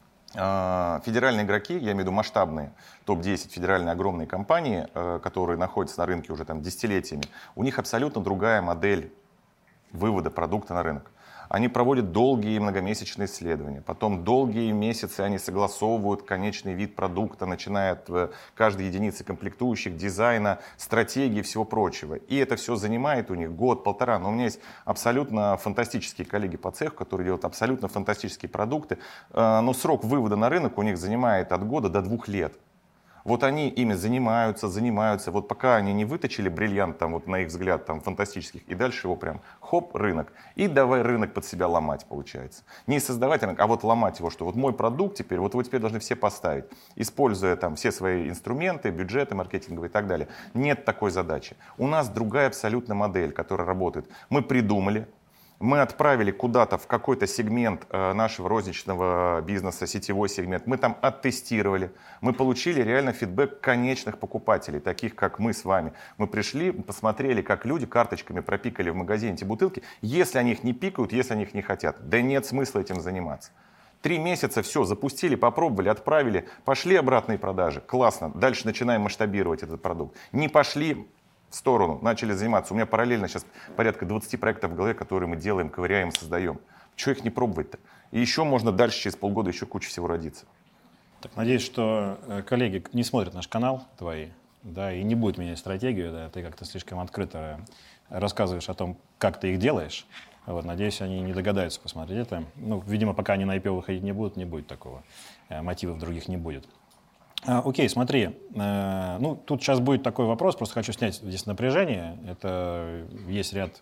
Федеральные игроки, я имею в виду масштабные, топ-10 федеральные огромные компании, которые находятся на рынке уже десятилетиями, у них абсолютно другая модель вывода продукта на рынок. Они проводят долгие многомесячные исследования, потом долгие месяцы они согласовывают конечный вид продукта, начиная от каждой единицы комплектующих, дизайна, стратегии и всего прочего. И это все занимает у них год-полтора. Но у меня есть абсолютно фантастические коллеги по цеху, которые делают абсолютно фантастические продукты, но срок вывода на рынок у них занимает от года до 2 лет. Вот они ими занимаются, вот пока они не выточили бриллиант, на их взгляд, фантастических, и дальше его прям хоп, рынок. И давай рынок под себя ломать, получается. Не создавать рынок, а ломать его, что вот мой продукт теперь, вот его теперь должны все поставить, используя все свои инструменты, бюджеты маркетинговые и так далее. Нет такой задачи. У нас другая абсолютно модель, которая работает. Мы придумали, мы отправили куда-то в какой-то сегмент нашего розничного бизнеса, сетевой сегмент. Мы там оттестировали. Мы получили реально фидбэк конечных покупателей, таких как мы с вами. Мы пришли, посмотрели, как люди карточками пропикали в магазине эти бутылки. Если они их не пикают, если они их не хотят, да нет смысла этим заниматься. 3 месяца, все, запустили, попробовали, отправили, пошли обратные продажи. Классно, дальше начинаем масштабировать этот продукт. Не пошли в сторону, начали заниматься. У меня параллельно сейчас порядка 20 проектов в голове, которые мы делаем, ковыряем, создаем. Чего их не пробовать-то? И еще можно дальше, через полгода, еще куча всего родиться. Так, надеюсь, что коллеги не смотрят наш канал твои, да, и не будут менять стратегию, да, ты как-то слишком открыто рассказываешь о том, как ты их делаешь. Надеюсь, они не догадаются посмотреть это. Видимо, пока они на IPO выходить не будет такого. Мотивов других не будет. Окей, смотри, тут сейчас будет такой вопрос, просто хочу снять здесь напряжение. Это есть ряд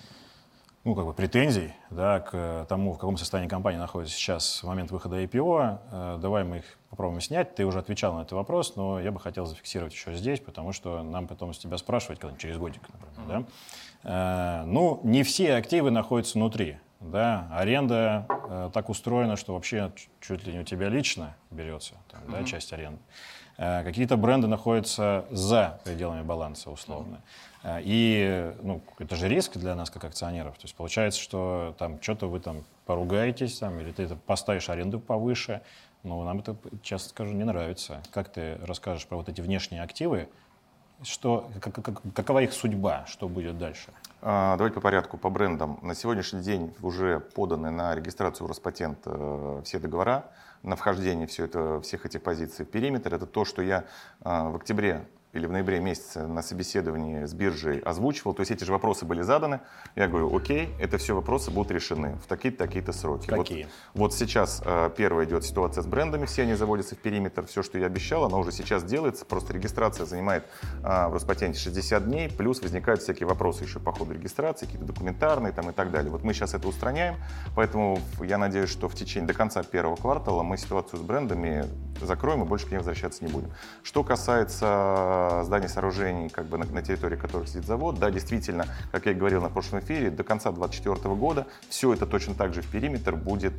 претензий, да, к тому, в каком состоянии компания находится сейчас в момент выхода IPO. Давай мы их попробуем снять. Ты уже отвечал на этот вопрос, но я бы хотел зафиксировать еще здесь, потому что нам потом с тебя спрашивать, через годик, например. Да? Не все активы находятся внутри. Да, аренда так устроена, что вообще чуть ли не у тебя лично берется да, часть аренды. Какие-то бренды находятся за пределами баланса условно. И это же риск для нас как акционеров. То есть получается, что что-то вы поругаетесь, или ты поставишь аренду повыше. Нам это, честно скажу, не нравится. Как ты расскажешь про вот эти внешние активы, какова их судьба, что будет дальше? Давайте по порядку, по брендам. На сегодняшний день уже поданы на регистрацию в Роспатент все договора на вхождение всех этих позиций в периметр. Это то, что я в октябре или в ноябре месяце на собеседовании с биржей озвучивал. То есть эти же вопросы были заданы. Я говорю, окей, это все вопросы будут решены в такие-то сроки. Какие? Вот сейчас первая идет ситуация с брендами, все они заводятся в периметр. Все, что я обещал, оно уже сейчас делается. Просто регистрация занимает в Роспатенте 60 дней, плюс возникают всякие вопросы еще по ходу регистрации, какие-то документарные там, и так далее. Вот мы сейчас это устраняем, поэтому я надеюсь, что в течение до конца первого квартала мы ситуацию с брендами закроем и больше к ним возвращаться не будем. Что касается зданий, сооружений, как бы на территории которых сидит завод, да, действительно, как я и говорил на прошлом эфире, до конца 2024 года все это точно так же в периметр будет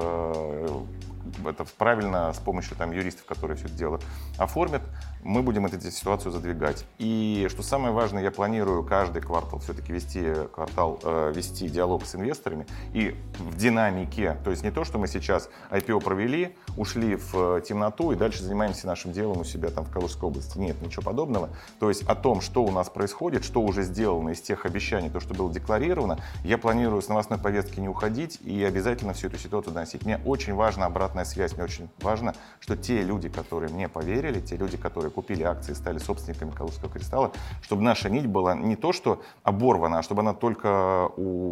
это правильно с помощью там юристов, которые все это дело оформят, мы будем эту ситуацию задвигать. И что самое важное, я планирую каждый квартал все-таки вести диалог с инвесторами и в динамике. То есть не то, что мы сейчас IPO провели, ушли в темноту и дальше занимаемся нашим делом у себя там в Калужской области. Нет, ничего подобного. То есть о том, что у нас происходит, что уже сделано из тех обещаний, то, что было декларировано, я планирую с новостной повестки не уходить и обязательно всю эту ситуацию доносить. Мне очень важна обратная связь, мне очень важно, что те люди, которые мне поверили, те люди, которые купили акции и стали собственниками Калужского кристалла, чтобы наша нить была не то, что оборвана, а чтобы она только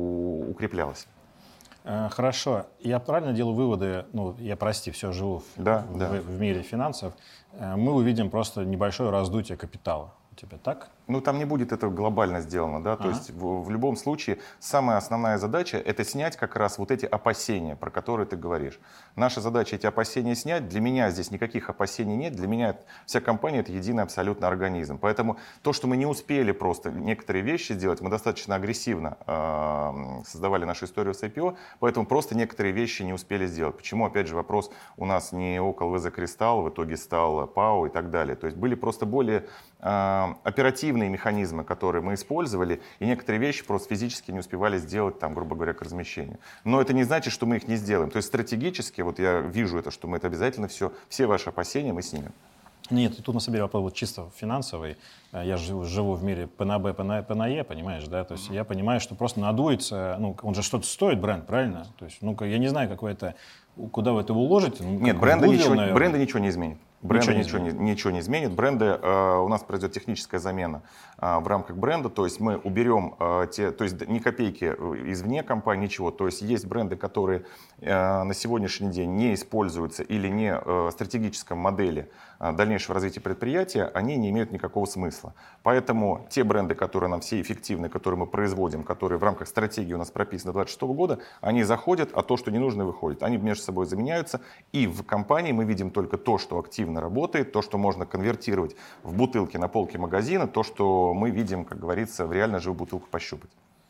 укреплялась. Хорошо. Я правильно делаю выводы, я, прости, все живу в мире финансов, мы увидим просто небольшое раздутие капитала. У тебя так? Там не будет это глобально сделано, да, то есть в любом случае самая основная задача — это снять как раз вот эти опасения, про которые ты говоришь. Наша задача — эти опасения снять. Для меня здесь никаких опасений нет, для меня вся компания — это единый абсолютно организм. Поэтому то, что мы не успели просто некоторые вещи сделать, мы достаточно агрессивно создавали нашу историю с IPO, поэтому просто некоторые вещи не успели сделать. Почему, опять же, вопрос у нас не около ВЗ Кристалл, в итоге стал ПАО и так далее. То есть были просто более оперативные механизмы, которые мы использовали, и некоторые вещи просто физически не успевали сделать, там, грубо говоря, к размещению. Но это не значит, что мы их не сделаем. То есть стратегически, вот я вижу это, что мы это обязательно все ваши опасения мы снимем. Нет, тут на самом деле вопрос чисто финансовый. Я живу в мире ПНБ, ПНЕ, понимаешь, да? То есть я понимаю, что просто надуется, он же что-то стоит, бренд, правильно? То есть, я не знаю, куда вы это уложите. Нет, бренды ничего не изменит. Бренды ничего не изменит. Бренды, у нас произойдет техническая замена в рамках бренда, то есть мы уберем то есть ни копейки извне компании, ничего. То есть есть бренды, которые на сегодняшний день не используются или не в стратегическом модели дальнейшего развития предприятия, они не имеют никакого смысла. Поэтому те бренды, которые нам все эффективны, которые мы производим, которые в рамках стратегии у нас прописаны до 2026 года, они заходят, а то, что не нужно, выходит. Они между собой заменяются, и в компании мы видим только то, что активно работает, то, что можно конвертировать в бутылки на полке магазина, то, что мы видим, как говорится, в реально живую бутылку пощупать.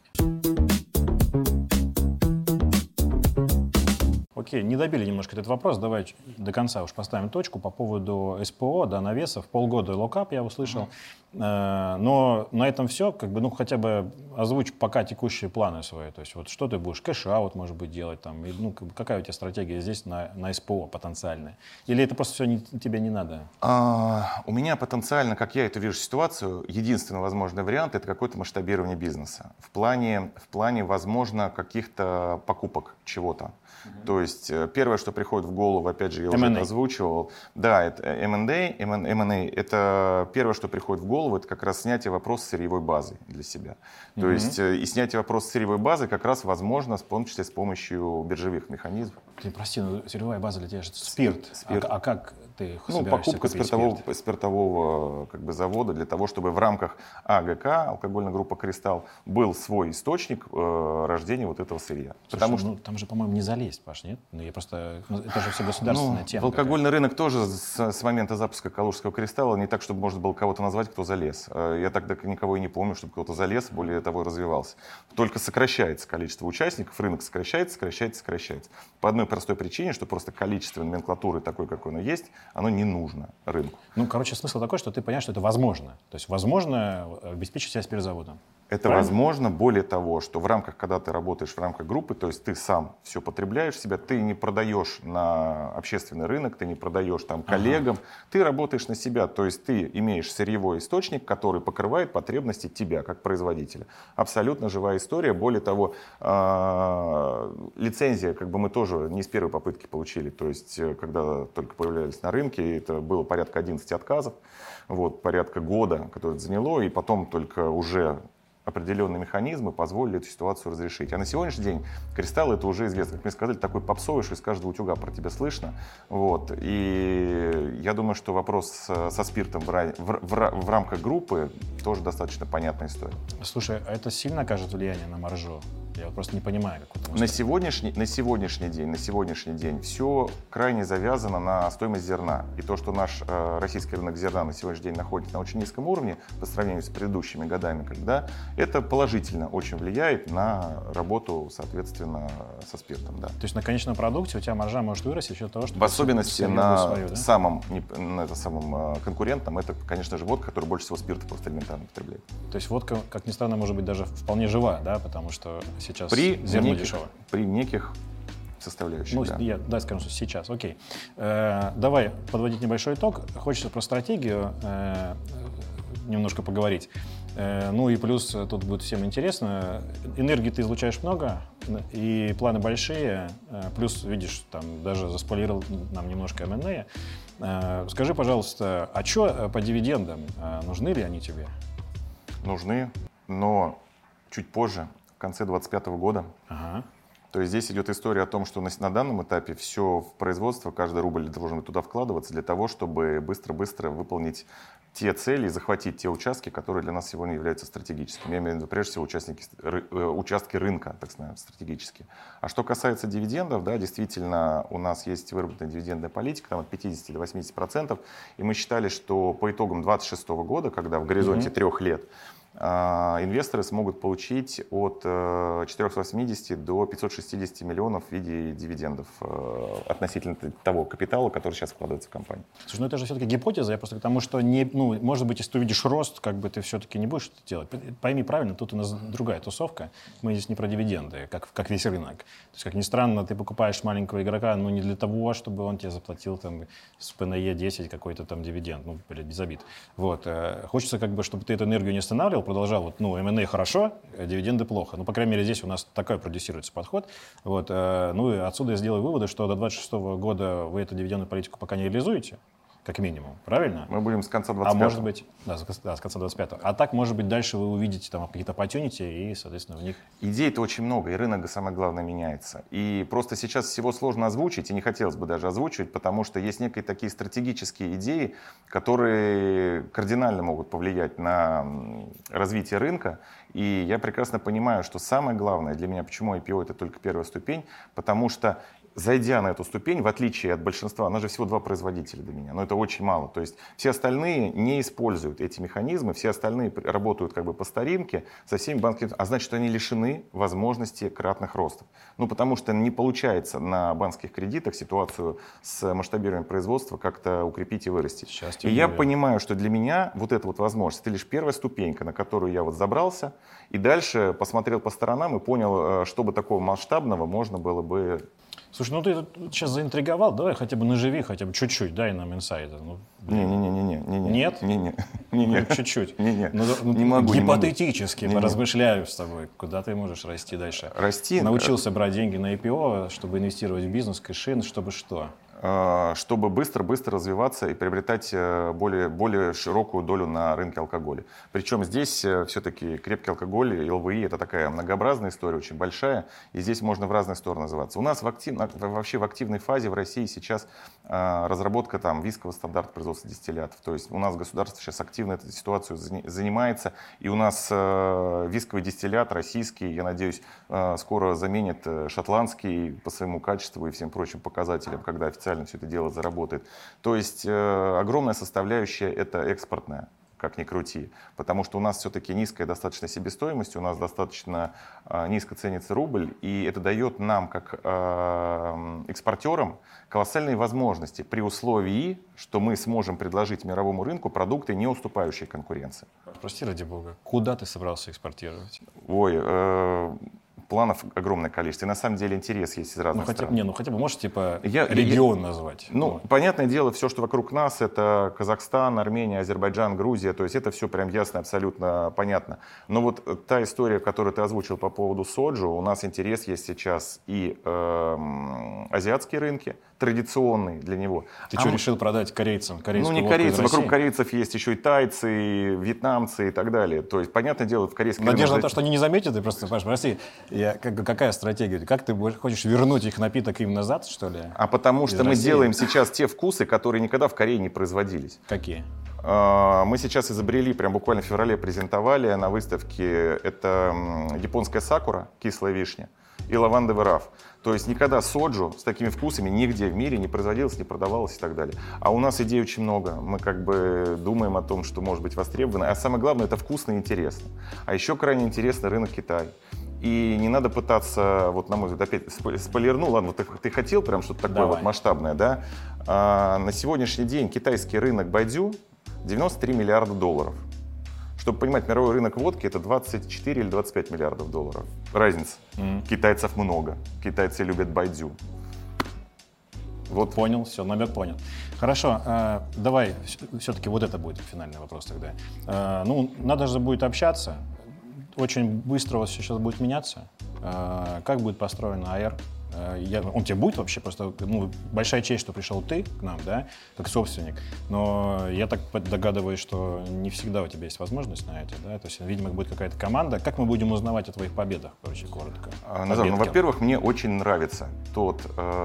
Окей, не добили немножко этот вопрос, давай до конца уж поставим точку по поводу СПО, да, навесов. Полгода локап я услышал, но на этом все, хотя бы озвучь пока текущие планы свои, то есть вот что ты будешь, кэш-аут, может быть, делать, там, какая у тебя стратегия здесь на СПО потенциальная? Или это просто все тебе не надо? У меня потенциально, как я это вижу ситуацию, единственный возможный вариант — это какое-то масштабирование бизнеса. В плане, возможно, каких-то покупок чего-то. То есть первое, что приходит в голову, опять же, я уже это озвучивал, да, это M&A, это первое, что приходит в голову, это как раз снятие вопроса сырьевой базы для себя. То есть и снятие вопроса сырьевой базы как раз возможно, в том числе с помощью биржевых механизмов. Ты прости, но сырьевая база для тебя же спирт. А как ты собираешься покупка спиртового завода для того, чтобы в рамках АГК, алкогольная группа «Кристалл», был свой источник рождения вот этого сырья. Слушай, потому что там же, по-моему, не залезть, Паш, нет? Это же все государственная тема. В алкогольный рынок тоже с момента запуска Калужского «Кристалла» не так, чтобы можно было кого-то назвать, кто залез. Я тогда никого и не помню, чтобы кто-то залез, более того, развивался. Только сокращается количество участников, рынок сокращается. По одной простой причине, что просто количество номенклатуры такой, какой оно есть, оно не нужно рынку. Смысл такой, что ты понимаешь, что это возможно. То есть возможно обеспечить себя с перезаводом. Это возможно. Более того, что в рамках, когда ты работаешь в рамках группы, то есть ты сам все потребляешь себя, ты не продаешь на общественный рынок, ты не продаешь там коллегам, ты работаешь на себя. То есть ты имеешь сырьевой источник, который покрывает потребности тебя как производителя. Абсолютно живая история. Более того, лицензия, как бы мы тоже не с первой попытки получили. То есть когда только появлялись на рынке, это было порядка 11 отказов, вот, порядка года, которое это заняло, и потом только уже определенные механизмы позволили эту ситуацию разрешить. А на сегодняшний день кристалл — это уже известно, как мне сказали, такой попсовый, что из каждого утюга про тебя слышно. Вот. И я думаю, что вопрос со спиртом в рамках группы тоже достаточно понятная история. Слушай, а это сильно окажет влияние на маржу? Я просто не понимаю, как это На сегодняшний день все крайне завязано на стоимость зерна. И то, что наш российский рынок зерна на сегодняшний день находится на очень низком уровне по сравнению с предыдущими годами, когда это положительно очень влияет на работу, соответственно, со спиртом. Да. То есть на конечном продукте у тебя маржа может вырасти за счет того, что... В особенности на свою, да? самом конкурентном, это, конечно же, водка, которая больше всего спирта просто элементарно потребляет. То есть водка, как ни странно, может быть даже вполне жива, да, потому что сейчас зерно дешево. При неких составляющих, ну, да. Да, скажем, что сейчас, окей. Давай подводить небольшой итог. Хочется про стратегию немножко поговорить. Ну и плюс тут будет всем интересно. Энергии ты излучаешь много, и планы большие. Плюс, видишь, там даже заспойлерил нам немножко M&A. Скажи, пожалуйста, а что по дивидендам? Нужны ли они тебе? Нужны, но чуть позже, в конце 2025 года. Ага. То есть здесь идет история о том, что на данном этапе все в производство, каждый рубль должен туда вкладываться для того, чтобы быстро-быстро выполнить те цели и захватить те участки, которые для нас сегодня являются стратегическими. Я имею в виду, прежде всего, участки рынка, так сказать, стратегические. А что касается дивидендов, да, действительно, у нас есть выработанная дивидендная политика, там от 50 до 80%, и мы считали, что по итогам 2026 года, когда в горизонте 3 лет, инвесторы смогут получить от 480 до 560 миллионов в виде дивидендов относительно того капитала, который сейчас вкладывается в компанию. Слушай, ну это же все-таки гипотеза, я просто к тому, что может быть, если ты увидишь рост, как бы ты все-таки не будешь это делать. Пойми правильно, тут у нас другая тусовка, мы здесь не про дивиденды, как весь рынок. То есть, как ни странно, ты покупаешь маленького игрока, но не для того, чтобы он тебе заплатил там с ПНЕ 10 какой-то там дивиденд, ну, без обид. Вот. Хочется, как бы, чтобы ты эту энергию не останавливал, продолжал, вот, ну, M&A хорошо, дивиденды плохо. Ну, по крайней мере, здесь у нас такой продюсируется подход. Вот, ну, и отсюда я сделаю выводы, что до 2026 года вы эту дивидендную политику пока не реализуете, как минимум, правильно? Мы будем с конца 25-го. А может быть, да, с конца 25-го. А так, может быть, дальше вы увидите там какие-то opportunity и, соответственно, в них... Идей-то очень много, и рынок, самое главное, меняется. И просто сейчас всего сложно озвучить, и не хотелось бы даже озвучивать, потому что есть некие такие стратегические идеи, которые кардинально могут повлиять на развитие рынка. И я прекрасно понимаю, что самое главное для меня, почему IPO — это только первая ступень, потому что зайдя на эту ступень, в отличие от большинства, у нас же всего 2 производителя для меня, но это очень мало. То есть все остальные не используют эти механизмы, все остальные работают как бы по старинке со всеми банками, а значит, что они лишены возможности кратных ростов. Ну, потому что не получается на банковских кредитах ситуацию с масштабированием производства как-то укрепить и вырастить. И я понимаю, что для меня вот эта вот возможность, это лишь первая ступенька, на которую я вот забрался, и дальше посмотрел по сторонам и понял, что бы такого масштабного можно было бы... Слушай, ну ты сейчас заинтриговал, давай хотя бы наживи, хотя бы чуть-чуть, дай нам инсайда. Ну, не-не-не. Нет? Не-не. Чуть-чуть. Не могу. Гипотетически поразмышляю с тобой, куда ты можешь расти дальше. Расти. Научился брать деньги на IPO, чтобы инвестировать в бизнес, кэшин, чтобы что? Чтобы быстро-быстро развиваться и приобретать более широкую долю на рынке алкоголя. Причем здесь все-таки крепкий алкоголь и ЛВИ — это такая многообразная история, очень большая, и здесь можно в разные стороны развиваться. У нас вообще в активной фазе в России сейчас разработка там вискового стандарта производства дистиллятов. То есть у нас государство сейчас активно этой ситуацией занимается, и у нас висковый дистиллят российский, я надеюсь, скоро заменит шотландский по своему качеству и всем прочим показателям, когда официально все это дело заработает. То есть огромная составляющая — это экспортная, как ни крути, потому что у нас все-таки низкая достаточно себестоимость, у нас достаточно низко ценится рубль, и это дает нам, как экспортерам, колоссальные возможности при условии, что мы сможем предложить мировому рынку продукты, не уступающие конкуренции. Прости, ради бога, куда ты собрался экспортировать? Ой, планов огромное количество. И на самом деле интерес есть из разных стран. Хотя бы можешь регион назвать. Понятное дело, все, что вокруг нас, это Казахстан, Армения, Азербайджан, Грузия. То есть это все прям ясно, абсолютно понятно. Но вот та история, которую ты озвучил по поводу соджу, у нас интерес есть сейчас и азиатские рынки, традиционные для него. Ты что, решил продать корейцам? Не корейцы, вокруг корейцев есть еще и тайцы, и вьетнамцы и так далее. То есть, понятное дело, в корейском рынке... Надежда на то, что они не заметят, ты просто, Паш, прости, какая стратегия? Как ты хочешь вернуть их напиток им назад, что ли? А потому что мы делаем сейчас те вкусы, которые никогда в Корее не производились. Какие? Мы сейчас изобрели, прям буквально в феврале презентовали на выставке, это японская сакура, кислая вишня, и лавандовый раф. То есть никогда соджу с такими вкусами нигде в мире не производилось, не продавалось и так далее. А у нас идей очень много. Мы как бы думаем о том, что может быть востребовано. А самое главное, это вкусно и интересно. А еще крайне интересный рынок Китая. И не надо пытаться, вот на мой взгляд, опять спойлерну, ладно, вот ты хотел прям что-то такое вот масштабное, да? На сегодняшний день китайский рынок байдзю 93 миллиарда долларов. Чтобы понимать, мировой рынок водки — это 24 или 25 миллиардов долларов. Разница. Китайцев много. Китайцы любят байдзю. Вот. Понял, все, намек понял. Хорошо, давай, все-таки вот это будет финальный вопрос тогда. Надо же будет общаться. Очень быстро у вас сейчас будет меняться. Как будет построен АР? Он тебе будет вообще просто, большая честь, что пришел ты к нам, да, как собственник, но я так догадываюсь, что не всегда у тебя есть возможность на это, да, то есть, видимо, будет какая-то команда. Как мы будем узнавать о твоих победах, короче, коротко? Назар, во-первых, мне очень нравится тот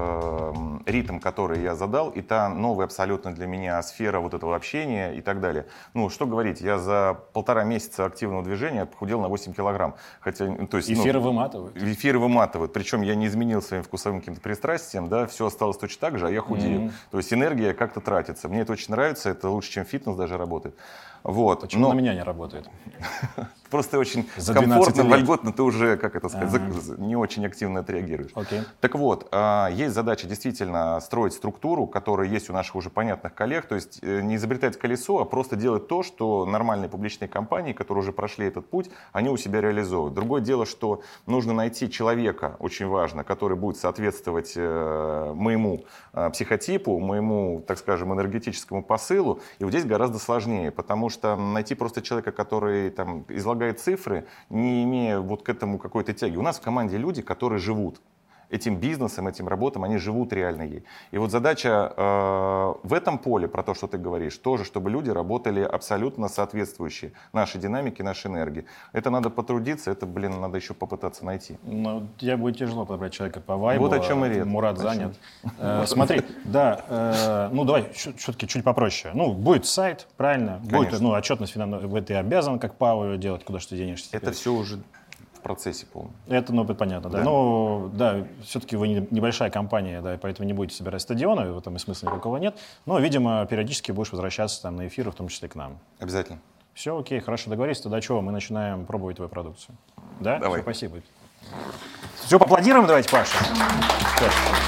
ритм, который я задал, и та новая абсолютно для меня сфера вот этого общения и так далее. Что говорить, я за 1,5 месяца активного движения похудел на 8 килограмм. Хотя, то есть, эфиры выматывают. Эфиры выматывают, причем я не изменил своим вкусовым каким-то пристрастием, да, все осталось точно так же, а я худею. То есть энергия как-то тратится. Мне это очень нравится, это лучше, чем фитнес даже работает. Вот. Почему на меня не работает? Просто очень комфортно, вольготно, ты уже, как это сказать, не очень активно отреагируешь. Так вот, есть задача действительно строить структуру, которая есть у наших уже понятных коллег, то есть не изобретать колесо, а просто делать то, что нормальные публичные компании, которые уже прошли этот путь, они у себя реализовывают. Другое дело, что нужно найти человека, очень важно, который будет соответствовать моему психотипу, моему, так скажем, энергетическому посылу, и вот здесь гораздо сложнее, потому что найти просто человека, который там излагает цифры, не имея вот к этому какой-то тяги. У нас в команде люди, которые живут этим бизнесом, этим работам, они живут реально ей. И вот задача в этом поле, про то, что ты говоришь, тоже, чтобы люди работали абсолютно соответствующие нашей динамике, нашей энергии. Это надо потрудиться, это, надо еще попытаться найти. Тебе будет тяжело подобрать человека по вайбу. Вот о чем и речь. Мурат занят. Смотри, да, давай все-таки чуть попроще. Будет сайт, правильно? Конечно. Будет отчетность финансовая. Ты обязан, как ПАО, ее делать, куда что ты денешься теперь. Это все уже в процессе полном. Это, понятно, да. Да, все-таки вы небольшая компания, да, и поэтому не будете собирать стадионы, в этом и смысла никакого нет. Но, видимо, периодически будешь возвращаться там на эфиры, в том числе к нам. Обязательно. Все, окей, хорошо, договорились. Тогда чего? Мы начинаем пробовать твою продукцию. Да? Давай. Все, спасибо. Все, поаплодируем давайте, Паша. Все.